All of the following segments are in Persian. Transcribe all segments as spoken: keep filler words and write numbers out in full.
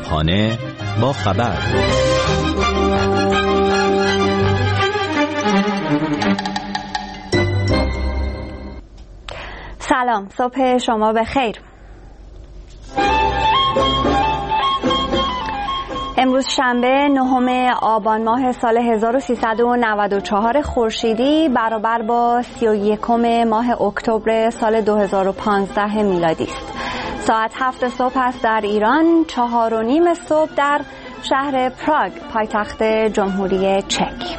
صبحانه با خبر. سلام، صبح شما بخیر. امروز شنبه نهم آبان ماه سال هزار و سیصد و نود و چهار خورشیدی برابر با سی و یکم ماه اکتبر سال دو هزار و پانزده میلادی است. ساعت هفت صبح است در ایران، چهار و نیم صبح در شهر پراگ پایتخت جمهوری چک.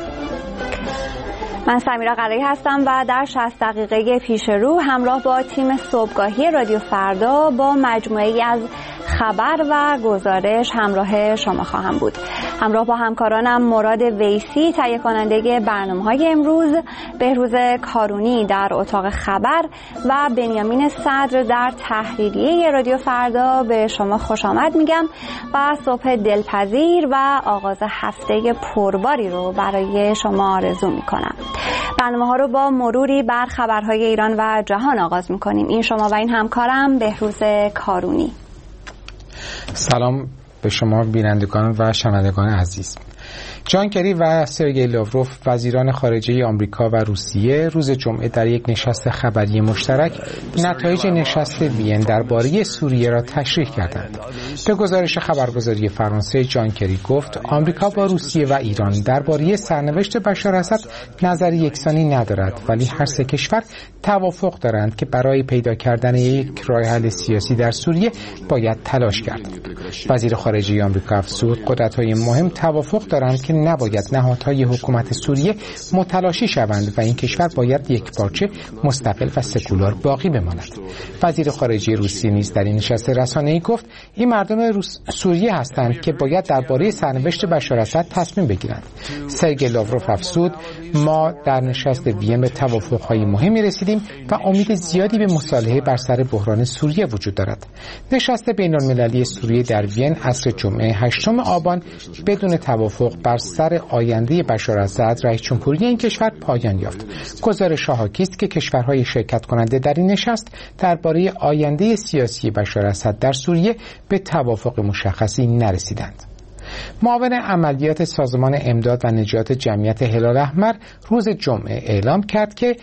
من سمیرا قلعی هستم و در شصت دقیقه پیش رو همراه با تیم صبحگاهی رادیو فردا با مجموعه‌ای از خبر و گزارش همراه شما خواهم بود. همراه با همکارانم مراد ویسی تهیه کننده برنامه‌های امروز، بهروز کارونی در اتاق خبر و بنیامین صدر در تحریریه رادیو فردا به شما خوش آمد میگم و صبح دلپذیر و آغاز هفته پرباری رو برای شما آرزو میکنم. برنامه ها رو با مروری بر خبرهای ایران و جهان آغاز میکنیم. این شما و این همکارم بهروز کارونی. سلام به شما بینندگان و شنوندگان عزیز. جان کری و سرگئی لاوروف وزیران خارجه آمریکا و روسیه روز جمعه در یک نشست خبری مشترک نتایج نشست وین درباره سوریه را تشریح کردند. به گزارش خبرگزاری فرانسه جان کری گفت آمریکا با روسیه و ایران درباره سرنوشت بشار اسد نظر یکسانی ندارد، ولی هر سه کشور توافق دارند که برای پیدا کردن یک راه حل سیاسی در سوریه باید تلاش کرد. وزیر خارجه آمریکا افزود قدرت‌های مهم توافق دارند که نباید نهادهای حکومت سوریه متلاشی شوند و این کشور باید یکپارچه، مستقل و سکولار باقی بماند. وزیر خارجه روسیه نیز در این نشست رسانه‌ای گفت این مردم روس... سوریه هستند که باید درباره سرنوشت بشار اسد تصمیم بگیرند. سرگئی لاوروف افزود ما در نشست وین به توافق‌های مهمی رسیدیم و امید زیادی به مصالحه بر سر بحران سوریه وجود دارد. نشست بین‌المللی سوریه در وین عصر جمعه هشتم آبان بدون توافق بر سر آینده بشار اسد رئیس جمهوری این کشور پایان یافت. گزارش حاکی است که کشورهای شرکت کننده در این نشست درباره آینده سیاسی بشار اسد در سوریه به توافق مشخصی نرسیدند. معاون عملیات سازمان امداد و نجات جمعیت هلال احمر روز جمعه اعلام کرد که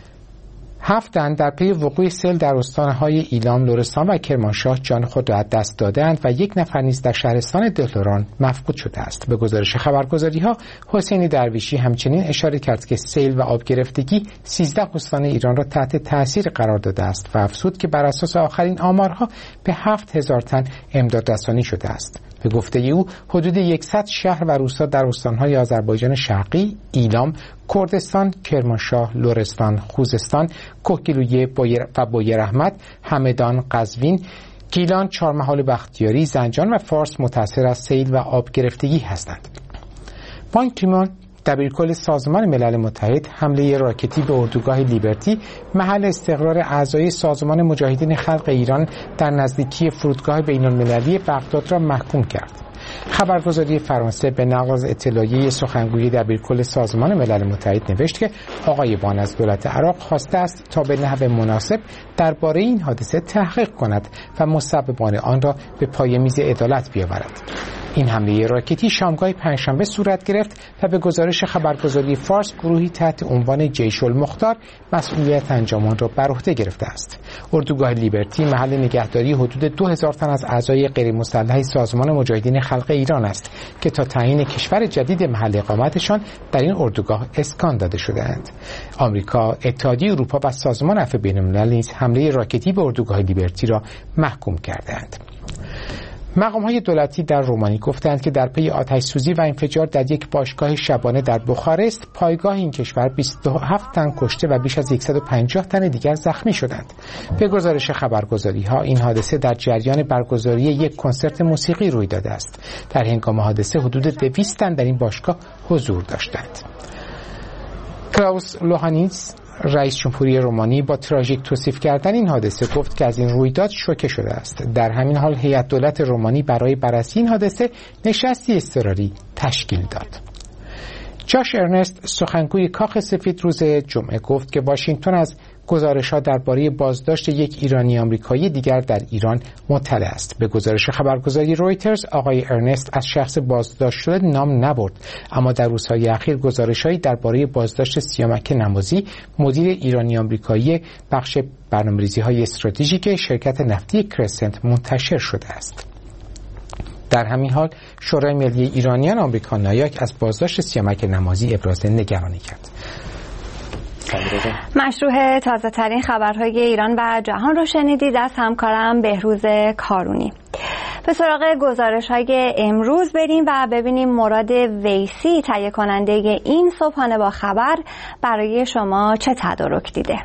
هفت تن در پی وقوع سیل در استانهای ایلام، لرستان و کرمانشاه جان خود را از دست دادند و یک نفر نیز در شهرستان دلارام مفقود شده است. به گزارش خبرگزاری‌ها حسینی درویشی همچنین اشاره کرد که سیل و آب گرفتگی سیزده استان ایران را تحت تاثیر قرار داده است و افزود که بر اساس آخرین آمارها به هفت هزار تن امداد رسانی شده است. به گفته او حدود صد شهر و روستا در استانهای آذربایجان شرقی، ایلام، کردستان، کرمانشاه، لرستان، خوزستان، کهگیلویه و بویراحمد، همدان، قزوین، گیلان، چهارمحال بختیاری، زنجان و فارس متاثر از سیل و آب گرفتگی هستند. بان کی-مون دبیرکل سازمان ملل متحد حمله راکتی به اردوگاه لیبرتی محل استقرار اعضای سازمان مجاهدین خلق ایران در نزدیکی فرودگاه بین‌المللی بغداد را محکوم کرد. خبرگزاری فرانسه به نقل از اطلاعیه سخنگوی دبیرکل سازمان ملل متحد نوشت که آقای بان از دولت عراق خواسته است تا به نحو مناسب درباره این حادثه تحقیق کند و مسببان آن را به پای میز عدالت بیاورد. این حمله راکتی شامگاه پنجشنبه صورت گرفت و به گزارش خبرگزاری فارس گروهی تحت عنوان جیش المختار مسئولیت انجام آن را بر عهده گرفته است. اردوگاه لیبرتی محل نگهداری حدود دو هزار تن از اعضای غیر مسلح سازمان مجاهدین خلق ایران است که تا تعیین کشور جدید محل اقامتشان در این اردوگاه اسکان داده شده‌اند. آمریکا، اتحادیه اروپا و سازمان عفو بین‌الملل نیز حمله راکتی به اردوگاه لیبرتی را محکوم کرده‌اند. مقام‌های دولتی در رومانی گفتند که در پی آتش‌سوزی و انفجار در یک باشگاه شبانه در بخارست، پایگاه این کشور بیست و هفت تن کشته و بیش از صد و پنجاه تن دیگر زخمی شدند. به گزارش خبرگزاری‌ها این حادثه در جریان برگزاری یک کنسرت موسیقی روی داده است. در هنگام حادثه حدود دویست تن در این باشگاه حضور داشتند. کلاوس لوهانیس رئیس جمهوری رومانی با تراژیک توصیف کردن این حادثه گفت که از این رویداد شوکه شده است. در همین حال هیئت دولت رومانی برای بررسی این حادثه نشستی اضطراری تشکیل داد. جاش ارنست سخنگوی کاخ سفید روز جمعه گفت که واشنگتن از گزارش‌ها درباره بازداشت یک ایرانی آمریکایی دیگر در ایران مطلع است. به گزارش خبرگزاری رویترز، آقای ارنست از شخص بازداشت شده نام نبرد، اما در روزهای اخیر گزارش‌هایی درباره بازداشت سیامک نمازی، مدیر ایرانی آمریکایی بخش برنامه‌ریزی‌های استراتژیک شرکت نفتی کرسنت منتشر شده است. در همین حال شورای ملی ایرانیان آمریکا نایاک از بازداشت سیامک نمازی ابراز نگرانی کرد. مشروع تازه ترین خبرهای ایران و جهان رو شنیدید از همکارم بهروز کارونی. به سراغ گزارش های امروز بریم و ببینیم مراد ویسی، تهیه کننده این صبحانه با خبر، برای شما چه تدارک دیده.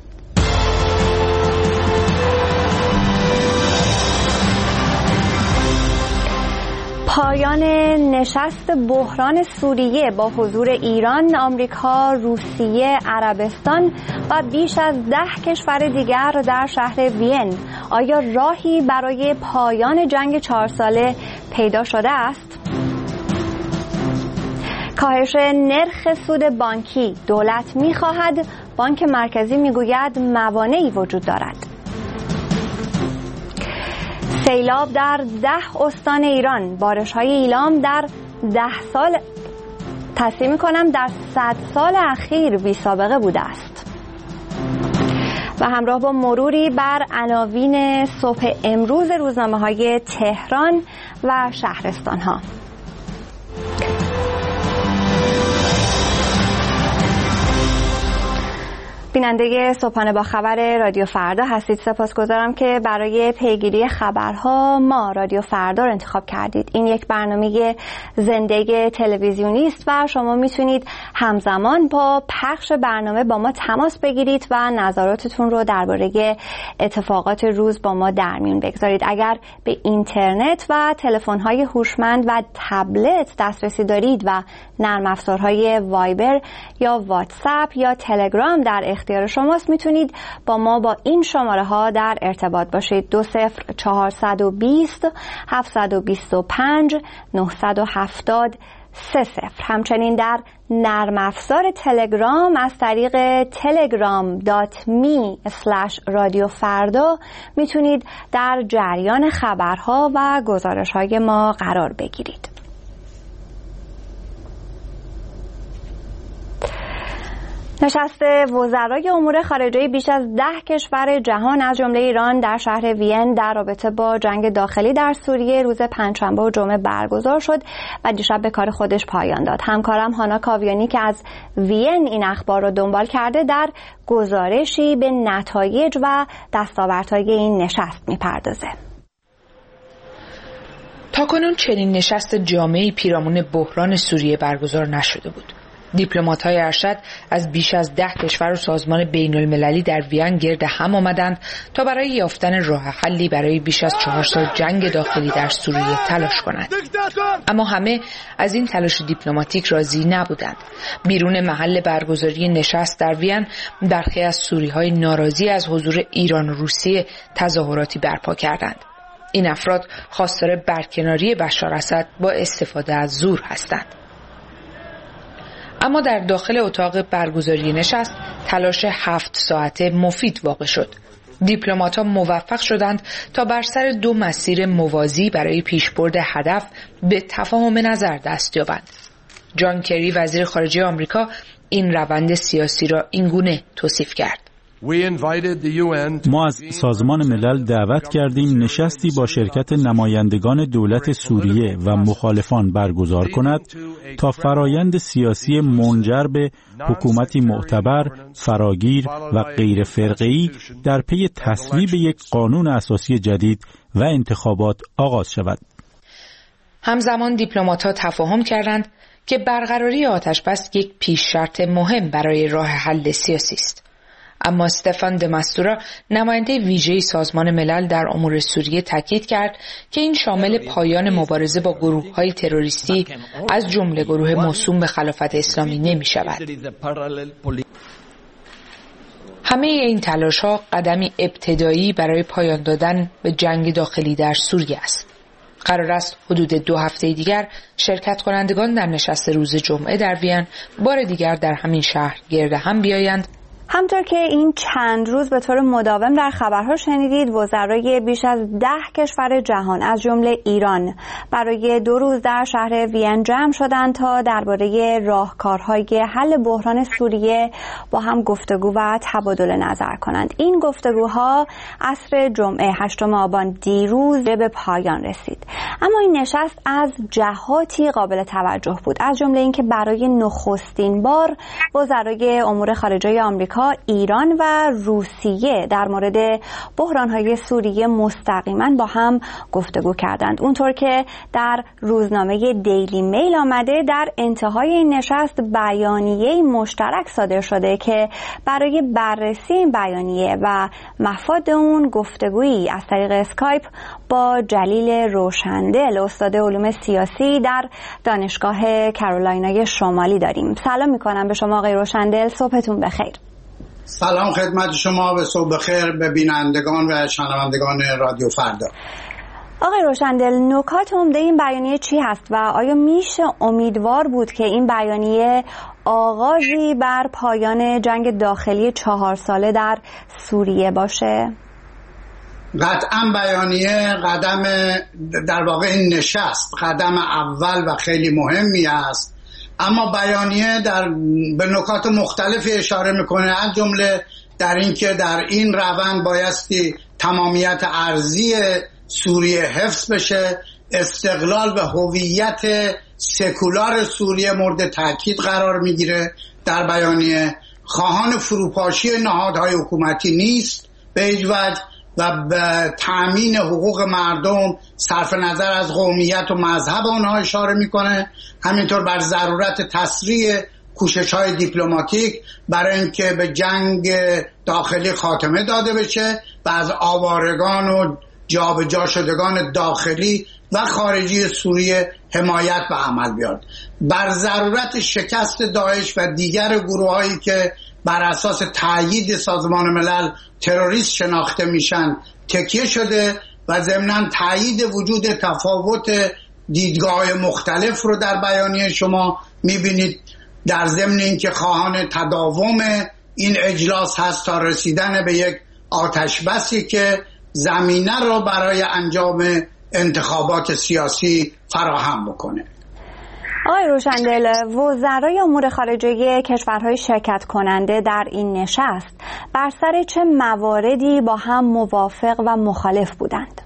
پایان نشست بحران سوریه با حضور ایران، آمریکا، روسیه، عربستان و بیش از ده کشور دیگر در شهر وین. آیا راهی برای پایان جنگ چهار ساله پیدا شده است؟ کاهش نرخ سود بانکی، دولت می‌خواهد، بانک مرکزی می‌گوید موانعی وجود دارد. سیلاب در ده استان ایران، بارش‌های ایلام در ده سال تصحیح می‌کنم در صد سال اخیر بی سابقه بوده است. و همراه با مروری بر عناوین صبح امروز روزنامه‌های تهران و شهرستان‌ها. بیننده صبحانه با خبر رادیو فردا هستید. سپاسگزارم که برای پیگیری خبرها ما رادیو فردا رو انتخاب کردید. این یک برنامه زنده تلویزیونی است و شما میتونید همزمان با پخش برنامه با ما تماس بگیرید و نظراتتون رو درباره اتفاقات روز با ما در میون بگذارید. اگر به اینترنت و تلفن‌های هوشمند و تبلت دسترسی دارید و نرم افزارهای وایبر یا واتساپ یا تلگرام در اختیار شماست، میتونید با ما با این شماره ها در ارتباط باشید. دو صفر چهارصد و بیست هفتصد و بیست و پنج نهصد و هفتاد سه صفر. همچنین در نرم افزار تلگرام از طریق تلگرام دات می اسلش رادیو فردا میتونید در جریان خبرها و گزارش های ما قرار بگیرید. نشست وزرای امور خارجه بیش از ده کشور جهان از جمله ایران در شهر وین در رابطه با جنگ داخلی در سوریه روز پنجشنبه و جمعه برگزار شد و دیشب به کار خودش پایان داد. همکارم هانا کاویانی که از وین این اخبار رو دنبال کرده در گزارشی به نتایج و دستاوردهای این نشست میپردازه. تاکنون چنین نشست جامعی پیرامون بحران سوریه برگزار نشده بود. دیپلمات‌های ارشد از بیش از ده کشور و سازمان بین‌المللی در وین گرد هم آمدند تا برای یافتن راه حلی برای بیش از چهار سال جنگ داخلی در سوریه تلاش کنند. اما همه از این تلاش دیپلماتیک راضی نبودند. بیرون محل برگزاری نشست در وین، برخی از سوری‌های ناراضی از حضور ایران و روسیه تظاهراتی برپا کردند. این افراد خواستار برکناری بشار اسد با استفاده از زور هستند. اما در داخل اتاق برگزاری نشست تلاش هفت ساعته مفید واقع شد. دیپلمات‌ها موفق شدند تا بر سر دو مسیر موازی برای پیشبرد هدف به تفاهم نظر دست یابند. جان کری وزیر خارجه آمریکا این روند سیاسی را اینگونه توصیف کرد: ما از سازمان ملل دعوت کردیم نشستی با شرکت نمایندگان دولت سوریه و مخالفان برگزار کند تا فرایند سیاسی منجر به حکومتی معتبر، فراگیر و غیر فرقه‌ای در پی تصویب یک قانون اساسی جدید و انتخابات آغاز شود. همزمان دیپلمات‌ها تفاهم کردند که برقراری آتش‌بس یک پیش شرط مهم برای راه حل سیاسی است. اما استفان دمستورا نماینده ویژه سازمان ملل در امور سوریه تاکید کرد که این شامل پایان مبارزه با گروه‌های تروریستی از جمله گروه موسوم به خلافت اسلامی نمی شود. همه این تلاش‌ها قدمی ابتدایی برای پایان دادن به جنگ داخلی در سوریه است. قرار است حدود دو هفته دیگر شرکت کنندگان در نشست روز جمعه در وین بار دیگر در همین شهر گرد هم بیایند همطور که این چند روز به طور مداوم در خبرها شنیدید، وزرای بیش از ده کشور جهان از جمله ایران برای دو روز در شهر وین جمع شدند تا درباره راهکارهای حل بحران سوریه با هم گفتگو و تبادل نظر کنند. این گفتگوها عصر جمعه هشتم آبان دیروز به پایان رسید. اما این نشست از جهاتی قابل توجه بود، از جمله اینکه برای نخستین بار وزرای امور خارجه آمریکا، ایران و روسیه در مورد بحران‌های سوریه مستقیما با هم گفتگو کردند. اونطور که در روزنامه دیلی میل آمده، در انتهای این نشست بیانیه مشترک صادر شده که برای بررسی این بیانیه و مفاد اون گفتگویی از طریق اسکایپ با جلیل روشندل، استاد علوم سیاسی در دانشگاه کارولینای شمالی داریم. سلام میکنم به شما آقای روشندل، صبحتون بخیر. سلام خدمت شما و صبح بخیر به بینندگان و شنوندگان رادیو فردا. آقای روشندل، نکات عمده این بیانیه چی هست و آیا میشه امیدوار بود که این بیانیه آغازی بر پایان جنگ داخلی چهار ساله در سوریه باشه؟ قطعا بیانیه قدم، در واقع این نشست قدم اول و خیلی مهمی است، اما بیانیه در به نکات مختلفی اشاره میکنه، از جمله در اینکه در این روند بایستی تمامیت ارضی سوریه حفظ بشه، استقلال و هویت سکولار سوریه مورد تاکید قرار میگیره. در بیانیه خواهان فروپاشی نهادهای حکومتی نیست به هیچ وجه و به تأمین حقوق مردم صرف نظر از قومیت و مذهب آنها اشاره میکنه. همینطور بر ضرورت تسریع کوشش‌های دیپلماتیک برای اینکه به جنگ داخلی خاتمه داده بشه و از آوارگان و جابجا شدگان داخلی و خارجی سوریه حمایت به عمل بیاد. بر ضرورت شکست داعش و دیگر گروه‌هایی که بر اساس تأیید سازمان ملل تروریست شناخته میشن تکیه شده و ضمناً تأیید وجود تفاوت دیدگاه مختلف رو در بیانیه شما میبینید، در ضمن اینکه خواهان تداوم این اجلاس هست تا رسیدن به یک آتش بسی که زمینه رو برای انجام انتخابات سیاسی فراهم بکنه. آقای روشندل، وزرای امور خارجه کشورهای شرکت کننده در این نشست بر سر چه مواردی با هم موافق و مخالف بودند؟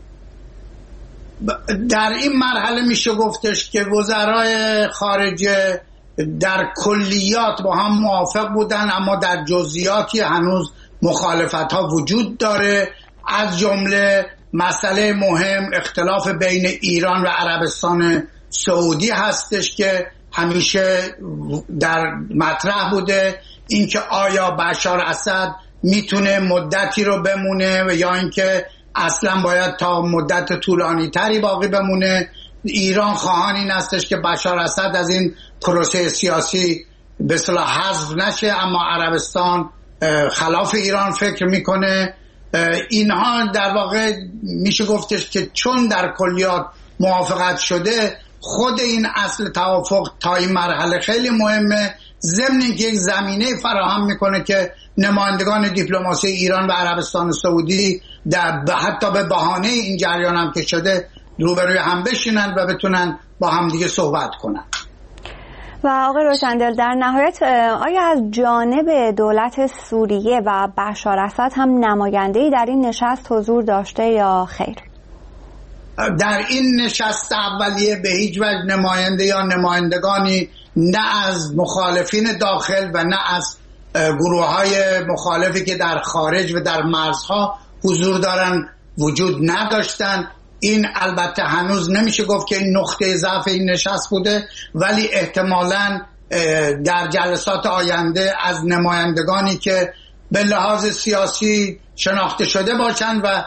در این مرحله میشه گفتش که وزرای خارجه در کلیات با هم موافق بودند، اما در جزئیاتی هنوز مخالفت ها وجود داره. از جمله مسئله مهم اختلاف بین ایران و عربستان سعودی هستش که همیشه در مطرح بوده، اینکه آیا بشار اسد میتونه مدتی رو بمونه و یا اینکه اصلا باید تا مدت طولانی تری باقی بمونه. ایران خواهان این هستش که بشار اسد از این پروسه سیاسی به اصطلاح حذف نشه، اما عربستان خلاف ایران فکر میکنه. اینها در واقع میشه گفتش که چون در کلیات موافقت شده، خود این اصل توافق تا این مرحله خیلی مهمه، ضمن اینکه یک زمینه فراهم میکنه که نمایندگان دیپلماسی ایران و عربستان سعودی در حتی به بهانه این جریان هم که شده روبروی هم بشینن و بتونن با هم دیگه صحبت کنن. و آقای روشندل، در نهایت آیا از جانب دولت سوریه و بشار اسد هم نماینده‌ای در این نشست حضور داشته یا خیر؟ در این نشست اولیه به هیچ وجه نماینده یا نمایندگانی نه از مخالفین داخل و نه از گروه‌های مخالفی که در خارج و در مرزها حضور دارن وجود نداشتن. این البته هنوز نمیشه گفت که این نقطه ضعف این نشست بوده، ولی احتمالاً در جلسات آینده از نمایندگانی که به لحاظ سیاسی شناخته شده باشند و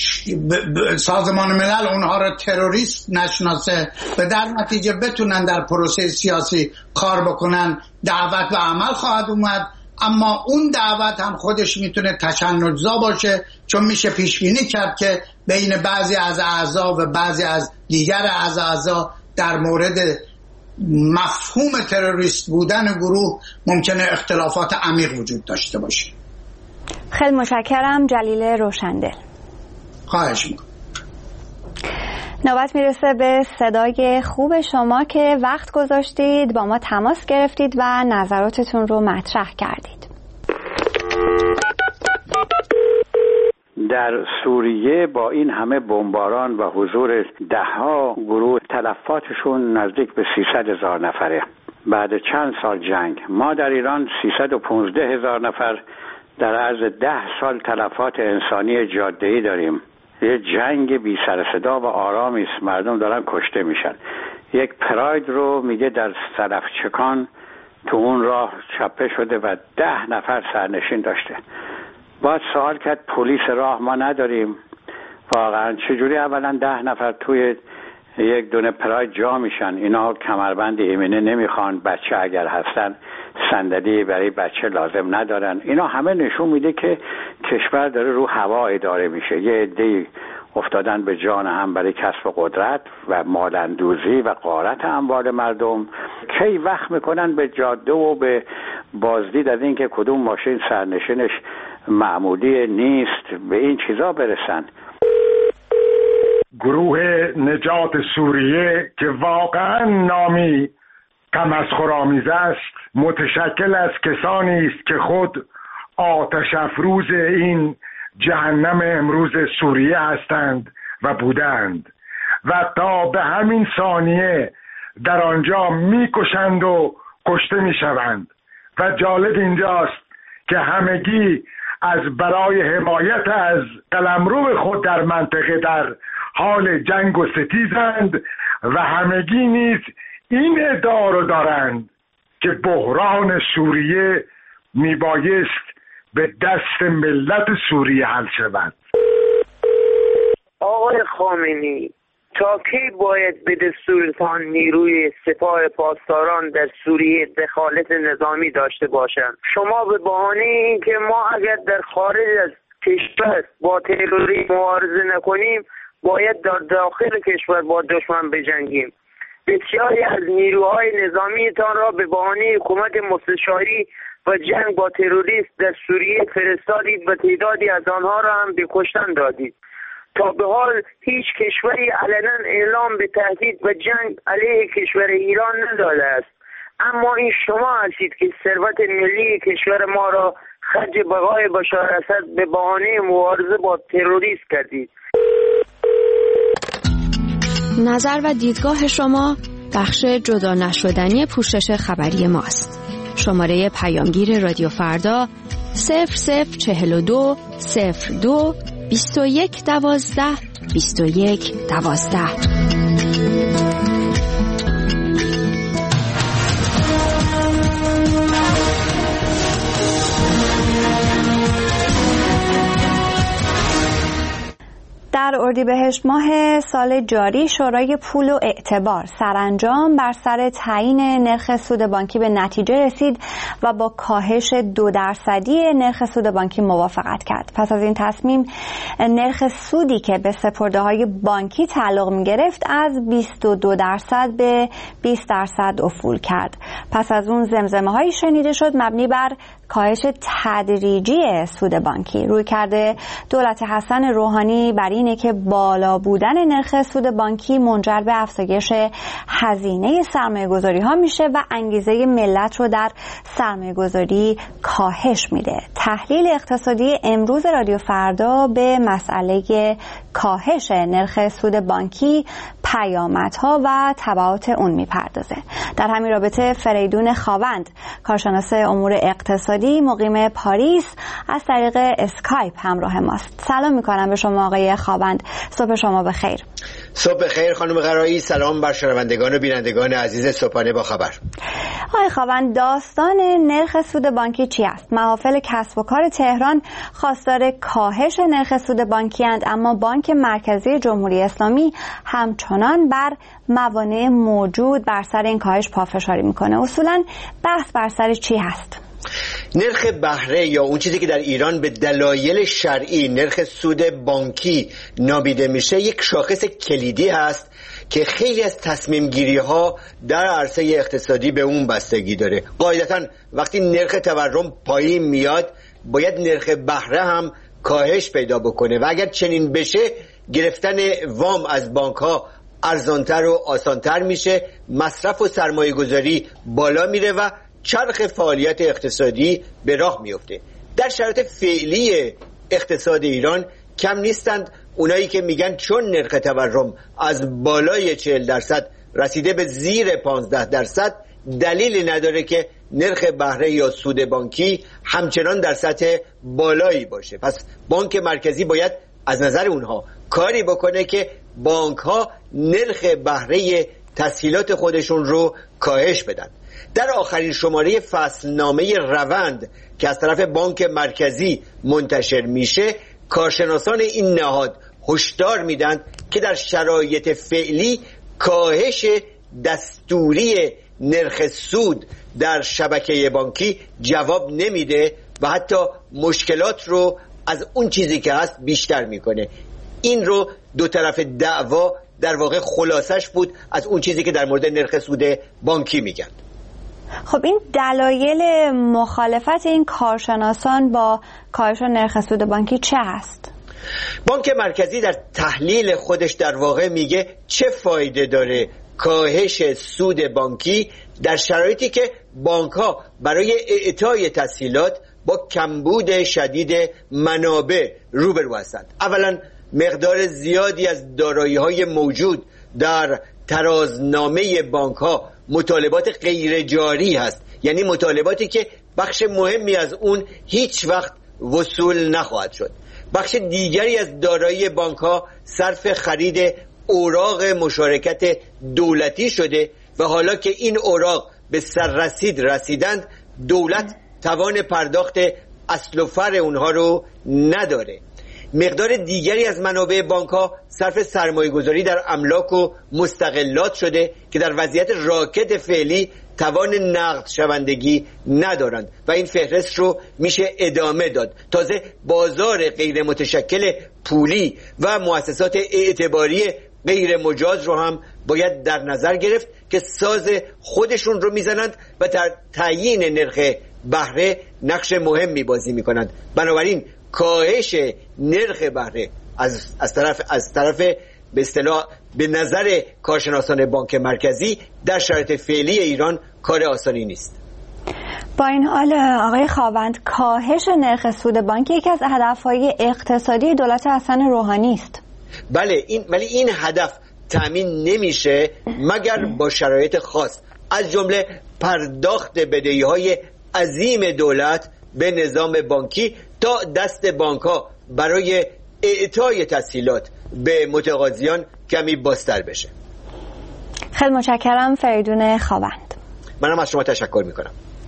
سازمان ملل اونها را تروریست نشناسه و در نتیجه بتونن در پروسه سیاسی کار بکنن، دعوت و عمل خواهد اومد. اما اون دعوت هم خودش میتونه تشنج‌زا باشه، چون میشه پیش بینی کرد که بین بعضی از اعضا و بعضی از دیگر از اعضا در مورد مفهوم تروریست بودن گروه ممکنه اختلافات عمیق وجود داشته باشه. خیلی متشکرم جلیل روشندل. خواهش میکنم. نوبت میرسه به صدای خوب شما که وقت گذاشتید با ما تماس گرفتید و نظراتتون رو مطرح کردید. در سوریه با این همه بمباران و حضور دهها گروه تلفاتشون نزدیک به سیصد هزار نفره. بعد چند سال جنگ ما در ایران سیصد و پانزده هزار نفر در عرض ده سال تلفات انسانی جاده‌ای داریم. یه جنگ بی سر صدا و آرامی است، مردم دارن کشته میشن. یک پراید رو میگه در سلفچکان تو اون راه چپه شده و ده نفر سرنشین داشته. باید سوال کرد پلیس راه ما نداریم، واقعا چجوری اولا ده نفر توی یک دونه پراید جا میشن؟ اینا کمربند ایمنی نمیخوان، بچه اگر هستن صندلی برای بچه لازم ندارن. اینا همه نشون میده که کشور داره رو هوا اداره میشه. یه عده‌ای افتادن به جان هم برای کسب قدرت و مالندوزی و غارت اموال مردم. کی وقت میکنن به جاده و به بازدید از این که کدوم ماشین سرنشینش معمولی نیست به این چیزا برسن. گروه نجات سوریه که واقعا نامی تمسخرآمیز است متشکل از کسانی است که خود آتش افروز این جهنم امروز سوریه هستند و بودند و تا به همین ثانیه در آنجا میکشند و کشته میشوند. و جالب اینجاست که همگی از برای حمایت از قلمرو خود در منطقه در حال جنگ و ستیزند و همگی نیز این ادعا رو دارند که بحران سوریه میبایست به دست ملت سوریه حل شود. آقای خامنه‌ای، تا کی باید به دستورتان نیروی سپاه پاسداران در سوریه دخالت نظامی داشته باشند؟ شما به بهانه این که ما اگر در خارج از کشور با تروریسم مبارزه نکنیم باید در داخل کشور با دشمن بجنگیم. بسیاری از نیروهای نظامیتان را به بهانه حکومت مستشاری و جنگ با تروریست در سوریه فرستادید و تعدادی از آنها را هم به کشتن دادید. تا به حال هیچ کشوری علنا اعلام به تهدید و جنگ علیه کشور ایران نداده است، اما این شما هستید که ثروت ملی کشور ما را خرج بقای بشار اسد به بهانه مبارزه با تروریست کردید. نظر و دیدگاه شما بخش جدا نشدنی پوشش خبری ماست. شماره پیامگیر رادیو فردا صفر صفر چهل و دو صفر دو بیست و یک دوازده بیست و یک دوازده. در اردیبهشت ماه سال جاری شورای پول و اعتبار سرانجام بر سر تعیین نرخ سود بانکی به نتیجه رسید و با کاهش دو درصدی نرخ سود بانکی موافقت کرد. پس از این تصمیم نرخ سودی که به سپرده‌های بانکی تعلق می‌گرفت از بیست و دو درصد به بیست درصد افول کرد. پس از اون زمزمه‌هایی شنیده شد مبنی بر کاهش تدریجی سود بانکی. روی کرده دولت حسن روحانی بر اینه که بالا بودن نرخ سود بانکی منجر به افزایش هزینه سرمایه‌گذاری ها میشه و انگیزه ملت رو در سرمایه‌گذاری کاهش میده. تحلیل اقتصادی امروز رادیو فردا به مسئله کاهش نرخ سود بانکی، پیامدها و تبعات اون میپردازه. در همین رابطه فریدون خاوند، کارشناس امور اقتصادی مقیم پاریس، از طریق اسکایپ همراه ماست. سلام میکنم به شما آقای خاوند. صبح شما بخیر. صبح بخیر خانم قرایی. سلام بر شنوندگان و بینندگان عزیز صبحانه با خبر. آقای خاوند، داستان نرخ سود بانکی چی است؟ محافل کسب و کار تهران خواستار کاهش نرخ سود بانکی اند، اما بانک مرکزی جمهوری اسلامی همچنان بر موانع موجود بر سر این کاهش پافشاری میکنه. اصولا بحث بر سر چی هست؟ نرخ بهره یا اون چیزی که در ایران به دلایل شرعی نرخ سود بانکی نامیده میشه یک شاخص کلیدی هست که خیلی از تصمیم گیری ها در عرصه اقتصادی به اون بستگی داره. قاعدتا وقتی نرخ تورم پایین میاد باید نرخ بهره هم کاهش پیدا بکنه و اگر چنین بشه گرفتن وام از بانک ها ارزانتر و آسانتر میشه، مصرف و سرمایه گذاری بالا میره و چرخ فعالیت اقتصادی به راه میفته. در شرایط فعلی اقتصاد ایران کم نیستند اونایی که میگن چون نرخ تورم از بالای چهل درصد رسیده به زیر پانزده درصد دلیلی نداره که نرخ بهره یا سود بانکی همچنان در سطح بالایی باشه. پس بانک مرکزی باید از نظر اونها کاری بکنه که بانک ها نرخ بهره تسهیلات خودشون رو کاهش بدن. در آخرین شماره فصلنامه روند که از طرف بانک مرکزی منتشر میشه، کارشناسان این نهاد هشدار میدن که در شرایط فعلی کاهش دستوری نرخ سود در شبکه بانکی جواب نمیده و حتی مشکلات رو از اون چیزی که هست بیشتر میکنه. این رو دو طرف دعوا در واقع خلاصش بود از اون چیزی که در مورد نرخ سود بانکی میگن. خب این دلایل مخالفت این کارشناسان با کاهش نرخ سود بانکی چه هست؟ بانک مرکزی در تحلیل خودش در واقع میگه چه فایده داره کاهش سود بانکی در شرایطی که بانک ها برای اعطای تسهیلات با کمبود شدید منابع روبرو هستند. اولا مقدار زیادی از دارایی‌های موجود در ترازنامه بانک ها مطالبات غیر جاری هست، یعنی مطالباتی که بخش مهمی از اون هیچ وقت وصول نخواهد شد. بخش دیگری از دارایی بانک ها صرف خرید اوراق مشارکت دولتی شده و حالا که این اوراق به سررسید رسیدند دولت توان پرداخت اصل و فرع اونها رو نداره. مقدار دیگری از منابع بانک ها صرف سرمایه گذاری در املاک و مستقلات شده که در وضعیت راکد فعلی توان نقد شوندگی ندارند و این فهرست رو میشه ادامه داد. تازه بازار غیر متشکل پولی و مؤسسات اعتباری غیر مجاز رو هم باید در نظر گرفت که ساز خودشون رو میزنند و در تعیین نرخ بهره نقش مهمی بازی میکنند. بنابراین کاهش نرخ بهره از از طرف از طرف به اصطلاح به نظر کارشناسان بانک مرکزی در شرایط فعلی ایران کار آسانی نیست. با این حال آقای خاوند، کاهش نرخ سود بانکی یکی از هدفهای اقتصادی دولت حسن روحانی است. بله، این ولی این هدف تأمین نمیشه مگر با شرایط خاص، از جمله پرداخت بدهی‌های عظیم دولت به نظام بانکی تا دست بانک‌ها برای اعطای تسهیلات به متقاضیان کمی بازتر بشه. خیلی متشکرم فریدون خاوند. منم از شما تشکر میکنم.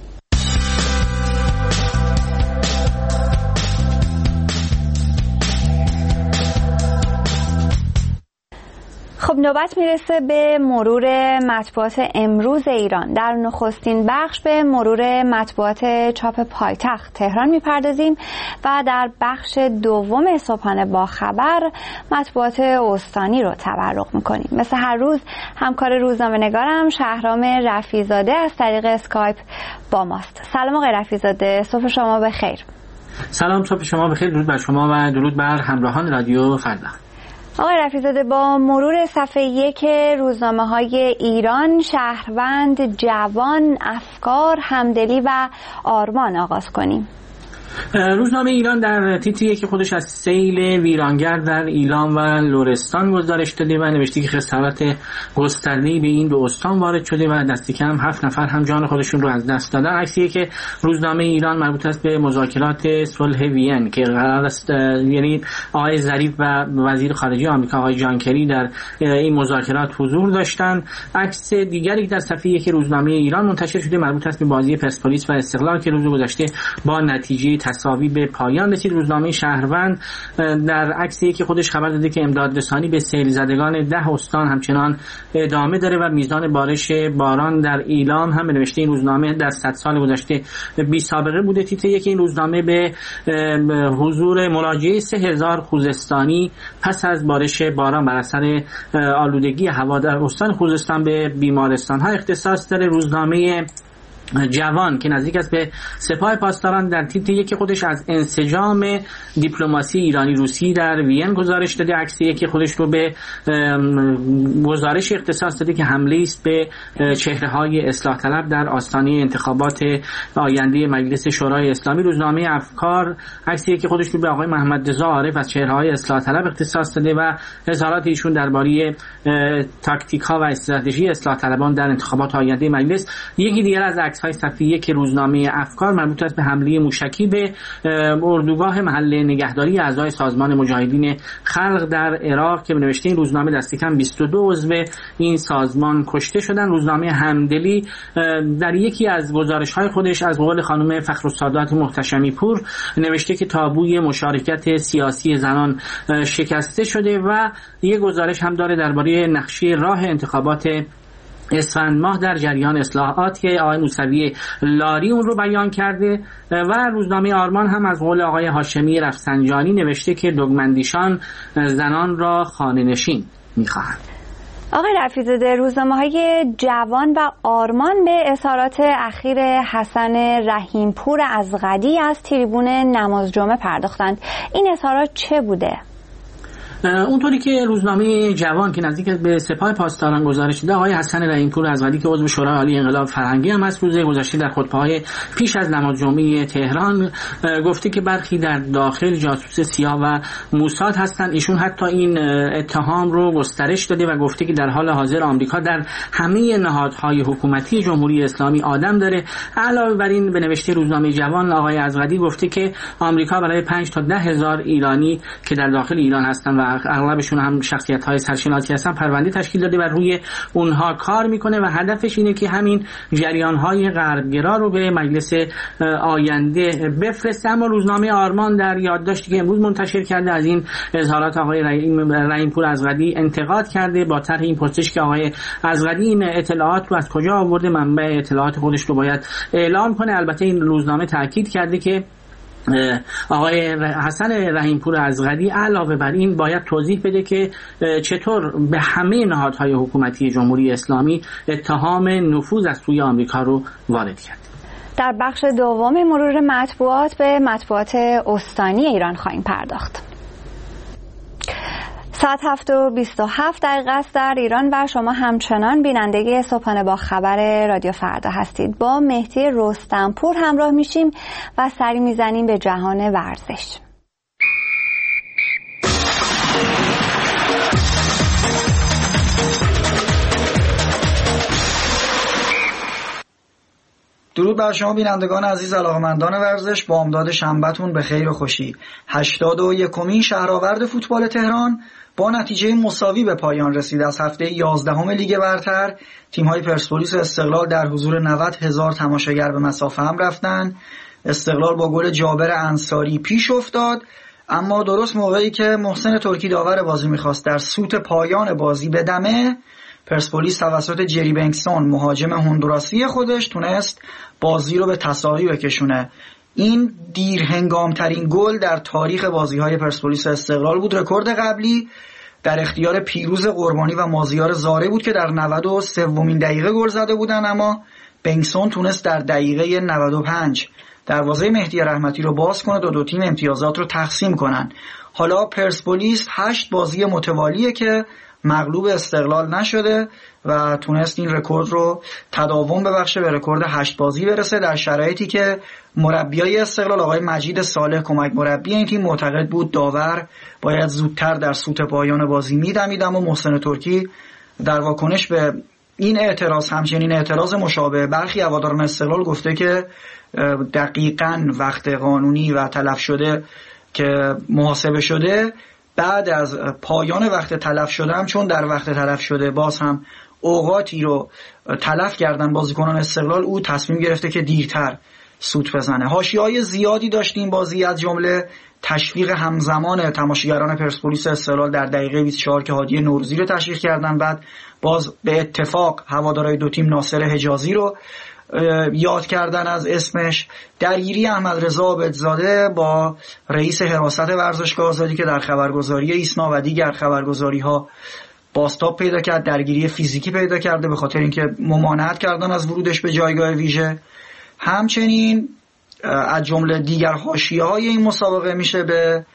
خب نوبت میرسه به مرور مطبوعات امروز ایران. در نخستین بخش به مرور مطبوعات چاپ پایتخت تهران میپردازیم و در بخش دوم صبحانه با خبر مطبوعات استانی رو تبرق میکنیم. مثل هر روز همکار روزنامه‌نگارم شهرام رفیع‌زاده از طریق اسکایپ با ماست. سلام آقای رفیع‌زاده، صبح شما بخیر. سلام، صبح شما بخیر، درود بر شما و درود بر همراهان رادیو فردا. آقای رفیع‌زاده، با مرور صفحه یک روزنامه‌های ایران، شهروند، جوان، افکار، همدلی و آرمان آغاز کنیم. روزنامه ایران در تیتری که خودش از سیل ویرانگر در ایلام و لرستان گزارش داده و نوشته که خسارات گسترده‌ای به این دو استان وارد شده و دست کم هفت نفر هم جان خودشون رو از دست دادن. عکسی که روزنامه ایران مربوط است به مذاکرات صلح وین که قرار است، یعنی آقای ظریف و وزیر خارجه آمریکا آقای جان کری در این مذاکرات حضور داشتند. عکس دیگری در صفحه یک روزنامه ایران منتشر شده مربوط است به بازی پرسپولیس و استقلال که روز گذشته با نتیجه تساوی به پایان رسید. روزنامه شهروند در عکسی که خودش خبر داده که امداد رسانی به سیل زدگان ده استان همچنان ادامه داره و میزان بارش باران در ایلام هم نوشته این روزنامه در صد سال گذشته بی سابقه بوده. تیتر یک این روزنامه به حضور مراجعه سه هزار خوزستانی پس از بارش باران بر اثر آلودگی هوا در استان خوزستان به بیمارستان ها اختصاص داره. روزنامه جوان که نزدیک است به سپاه پاسداران در تیتر یکی خودش از انسجام دیپلماسی ایرانی روسی در وین گزارش داده. عکس یکی خودش رو به گزارش اختصاص داده که حمله است به چهره‌های اصلاح طلب در آستانه انتخابات آینده مجلس شورای اسلامی. روزنامه افکار عکس یکی خودش رو به آقای محمد رضا عارف از چهره‌های اصلاح طلب اختصاص داده و اظهارات ایشون درباره تاکتیک‌ها و استراتژی اصلاح طلبان در انتخابات آینده مجلس. یکی دیگر از های صفحه یک روزنامه افکار مربوط است به حمله موشکی به اردوگاه محل نگهداری اعضای سازمان مجاهدین خلق در عراق که نوشته این روزنامه دست کم بیست و دو عضو این سازمان کشته شدن. روزنامه همدلی در یکی از گزارش‌های خودش از قول خانم فخرالسادات محتشمی پور نوشته که تابوی مشارکت سیاسی زنان شکسته شده و یک گزارش هم داره درباره نقشه راه انتخابات اسفند ماه در جریان اصلاحات که آقای موسوی لاری اون رو بیان کرده. و روزنامه آرمان هم از قول آقای هاشمی رفسنجانی نوشته که دگمندیشان زنان را خانه‌نشین می‌خواهند. آقای رفیع‌زاده، روزنامه‌های جوان و آرمان به اظهارات اخیر حسن رحیمپور ازغدی از تریبون نماز جمعه پرداختند. این اظهارات چه بوده؟ اونطوری که روزنامه جوان که نزدیک به سپاه پاسداران گزارش داده، آقای حسن رحیمپور ازغدی که عضو شورای عالی انقلاب فرهنگی هم است، روز گذشته در خطبه‌های پیش از نماز جمعه تهران گفته که برخی در داخل جاسوس سیاه و موساد هستند. ایشون حتی این اتهام رو گسترش داده و گفته که در حال حاضر آمریکا در همه نهادهای حکومتی جمهوری اسلامی آدم داره. علاوه بر این به نوشته روزنامه جوان آقای ازغدی گفته که آمریکا برای پنج تا ده هزار ایرانی که در داخل ایران هستند و اغلبشون هم شخصیت‌های سرشناسی هستن پرونده تشکیل داده و روی اونها کار میکنه و هدفش اینه که همین جریان‌های غربگرا رو به مجلس آینده بفرسته. اما روزنامه آرمان در یادداشتی که امروز منتشر کرده از این اظهارات آقای رحیمپور ازغدی انتقاد کرده با طرح این پرسش که آقای ازغدی این اطلاعات رو از کجا آورده، منبع اطلاعات خودش رو باید اعلام کنه. البته این روزنامه تاکید کرده که آقای حسن رحیمپور ازغدی علاوه بر این باید توضیح بده که چطور به همه نهادهای حکومتی جمهوری اسلامی اتهام نفوذ از سوی آمریکا رو وارد کرد. در بخش دوم مرور مطبوعات به مطبوعات استانی ایران خواهیم پرداخت. ساعت هفت و بیست و هفت دقیقه است در ایران و شما همچنان بیننده صبحانه با خبر رادیو فردا هستید. با مهدی رستمپور همراه میشیم و سری میزنیم به جهان ورزش. درود بر شما بینندگان عزیز علاقه‌مندان ورزش، با امداد شنبه‌تون به خیر و خوشی. هشتاد و یکمین شهرآورد فوتبال تهران با نتیجه مساوی به پایان رسید. از هفته یازدهم لیگ برتر تیم‌های پرسپولیس و استقلال در حضور نود هزار تماشاگر به مسافه هم رفتند. استقلال با گل جابر انصاری پیش افتاد، اما درست موقعی که محسن ترکی داور بازی می‌خواست در سوت پایان بازی بدمه، پرسپولیس توسط جری بنکسون مهاجم هندوراسی خودش تونست بازی رو به تساوی بکشونه. این دیر هنگام ترین گل در تاریخ بازی‌های پرسپولیس استقلال بود. رکورد قبلی در اختیار پیروز قربانی و مازیار زاره بود که در نود و سومین دقیقه گل زده بودن، اما بنکسون تونست در دقیقه نود و پنج دروازه مهدی رحمتی رو باز کنه، دو دو تیم امتیازات رو تقسیم کنن. حالا پرسپولیس هشت بازی متوالیه که مغلوب استقلال نشده و تونست این رکورد رو تداوم ببخشه، به رکورد هشت بازی برسه، در شرایطی که مربیای استقلال آقای مجید صالح کمک مربی این تیم معتقد بود داور باید زودتر در سوت پایان بازی میدمید. اما محسن ترکی در واکنش به این اعتراض، همچنین اعتراض مشابه برخی هواداران استقلال، گفته که دقیقاً وقت قانونی و تلف شده که محاسبه شده بعد از پایان وقت تلف شده هم، چون در وقت تلف شده باز هم اوقاتی رو تلف کردن بازیکنان استقلال، او تصمیم گرفته که دیرتر سوت بزنه. حاشیه‌های زیادی داشتیم بازی، از جمله تشویق همزمان تماشاگران پرسپولیس استقلال در دقیقه بیست و چهار که هادی نوروزی رو تشویق کردن، بعد باز به اتفاق هوادارهای دو تیم ناصر حجازی رو یاد کردن از اسمش. درگیری احمد رضا عابدزاده با رئیس حراست ورزشگاه آزادی که در خبرگزاری ایسنا و دیگر خبرگزاری‌ها بازتاب پیدا کرد، درگیری فیزیکی پیدا کرده به خاطر اینکه ممانعت کردن از ورودش به جایگاه ویژه. همچنین از جمله دیگر حاشیه‌های این مسابقه میشه به